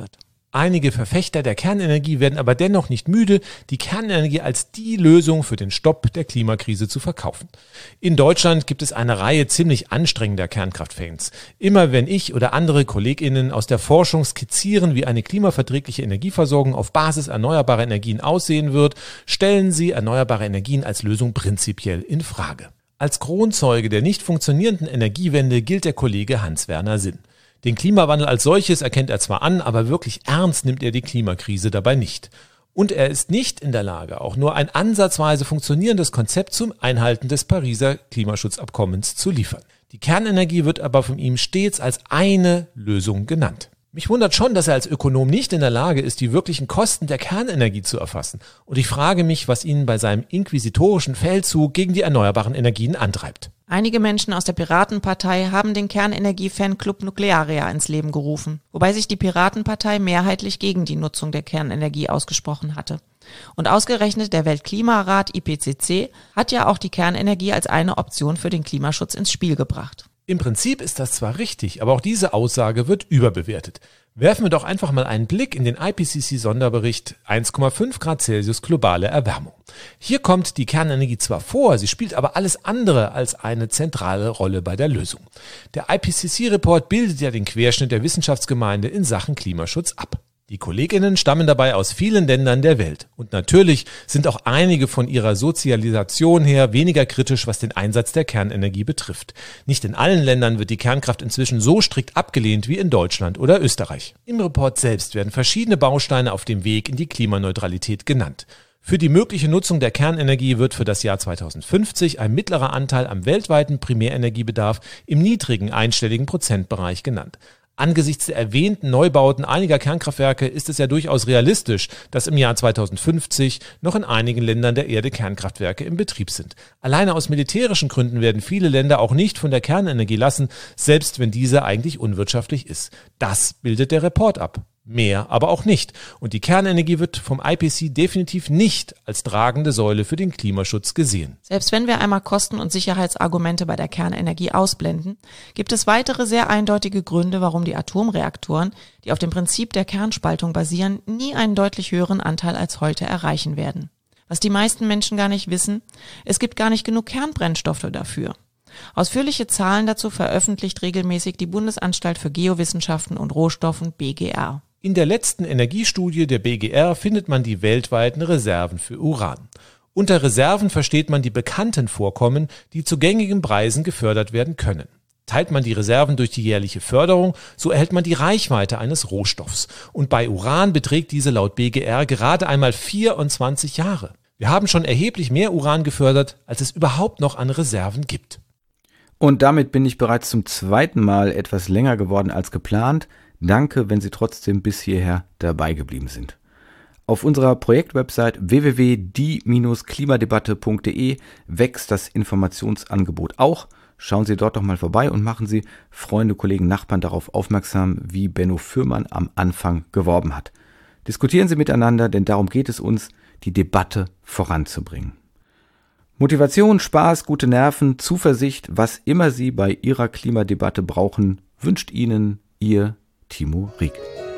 Einige Verfechter der Kernenergie werden aber dennoch nicht müde, die Kernenergie als die Lösung für den Stopp der Klimakrise zu verkaufen. In Deutschland gibt es eine Reihe ziemlich anstrengender Kernkraftfans. Immer wenn ich oder andere KollegInnen aus der Forschung skizzieren, wie eine klimaverträgliche Energieversorgung auf Basis erneuerbarer Energien aussehen wird, stellen sie erneuerbare Energien als Lösung prinzipiell in Frage. Als Kronzeuge der nicht funktionierenden Energiewende gilt der Kollege Hans-Werner Sinn. Den Klimawandel als solches erkennt er zwar an, aber wirklich ernst nimmt er die Klimakrise dabei nicht. Und er ist nicht in der Lage, auch nur ein ansatzweise funktionierendes Konzept zum Einhalten des Pariser Klimaschutzabkommens zu liefern. Die Kernenergie wird aber von ihm stets als eine Lösung genannt. Mich wundert schon, dass er als Ökonom nicht in der Lage ist, die wirklichen Kosten der Kernenergie zu erfassen. Und ich frage mich, was ihn bei seinem inquisitorischen Feldzug gegen die erneuerbaren Energien antreibt.
Einige Menschen aus der Piratenpartei haben den Kernenergie-Fanclub Nuklearia ins Leben gerufen, wobei sich die Piratenpartei mehrheitlich gegen die Nutzung der Kernenergie ausgesprochen hatte. Und ausgerechnet der Weltklimarat I P C C hat ja auch die Kernenergie als eine Option für den Klimaschutz ins Spiel gebracht.
Im Prinzip ist das zwar richtig, aber auch diese Aussage wird überbewertet. Werfen wir doch einfach mal einen Blick in den I P C C-Sonderbericht eins Komma fünf Grad Celsius globale Erwärmung. Hier kommt die Kernenergie zwar vor, sie spielt aber alles andere als eine zentrale Rolle bei der Lösung. Der I P C C-Report bildet ja den Querschnitt der Wissenschaftsgemeinde in Sachen Klimaschutz ab. Die KollegInnen stammen dabei aus vielen Ländern der Welt. Und natürlich sind auch einige von ihrer Sozialisation her weniger kritisch, was den Einsatz der Kernenergie betrifft. Nicht in allen Ländern wird die Kernkraft inzwischen so strikt abgelehnt wie in Deutschland oder Österreich. Im Report selbst werden verschiedene Bausteine auf dem Weg in die Klimaneutralität genannt. Für die mögliche Nutzung der Kernenergie wird für das Jahr zweitausendfünfzig ein mittlerer Anteil am weltweiten Primärenergiebedarf im niedrigen einstelligen Prozentbereich genannt. Angesichts der erwähnten Neubauten einiger Kernkraftwerke ist es ja durchaus realistisch, dass im Jahr zweitausendfünfzig noch in einigen Ländern der Erde Kernkraftwerke im Betrieb sind. Alleine aus militärischen Gründen werden viele Länder auch nicht von der Kernenergie lassen, selbst wenn diese eigentlich unwirtschaftlich ist. Das bildet der Report ab. Mehr aber auch nicht. Und die Kernenergie wird vom I P C C definitiv nicht als tragende Säule für den Klimaschutz gesehen.
Selbst wenn wir einmal Kosten- und Sicherheitsargumente bei der Kernenergie ausblenden, gibt es weitere sehr eindeutige Gründe, warum die Atomreaktoren, die auf dem Prinzip der Kernspaltung basieren, nie einen deutlich höheren Anteil als heute erreichen werden. Was die meisten Menschen gar nicht wissen, es gibt gar nicht genug Kernbrennstoffe dafür. Ausführliche Zahlen dazu veröffentlicht regelmäßig die Bundesanstalt für Geowissenschaften und Rohstoffen B G R.
In der letzten Energiestudie der B G R findet man die weltweiten Reserven für Uran. Unter Reserven versteht man die bekannten Vorkommen, die zu gängigen Preisen gefördert werden können. Teilt man die Reserven durch die jährliche Förderung, so erhält man die Reichweite eines Rohstoffs. Und bei Uran beträgt diese laut B G R gerade einmal vierundzwanzig Jahre. Wir haben schon erheblich mehr Uran gefördert, als es überhaupt noch an Reserven gibt.
Und damit bin ich bereits zum zweiten Mal etwas länger geworden als geplant. Danke, wenn Sie trotzdem bis hierher dabei geblieben sind. Auf unserer Projektwebsite w w w punkt die Bindestrich klimadebatte punkt de wächst das Informationsangebot auch. Schauen Sie dort doch mal vorbei und machen Sie Freunde, Kollegen, Nachbarn darauf aufmerksam, wie Benno Fürmann am Anfang geworben hat. Diskutieren Sie miteinander, denn darum geht es uns, die Debatte voranzubringen. Motivation, Spaß, gute Nerven, Zuversicht, was immer Sie bei Ihrer Klimadebatte brauchen, wünscht Ihnen Ihr Timo Rieck.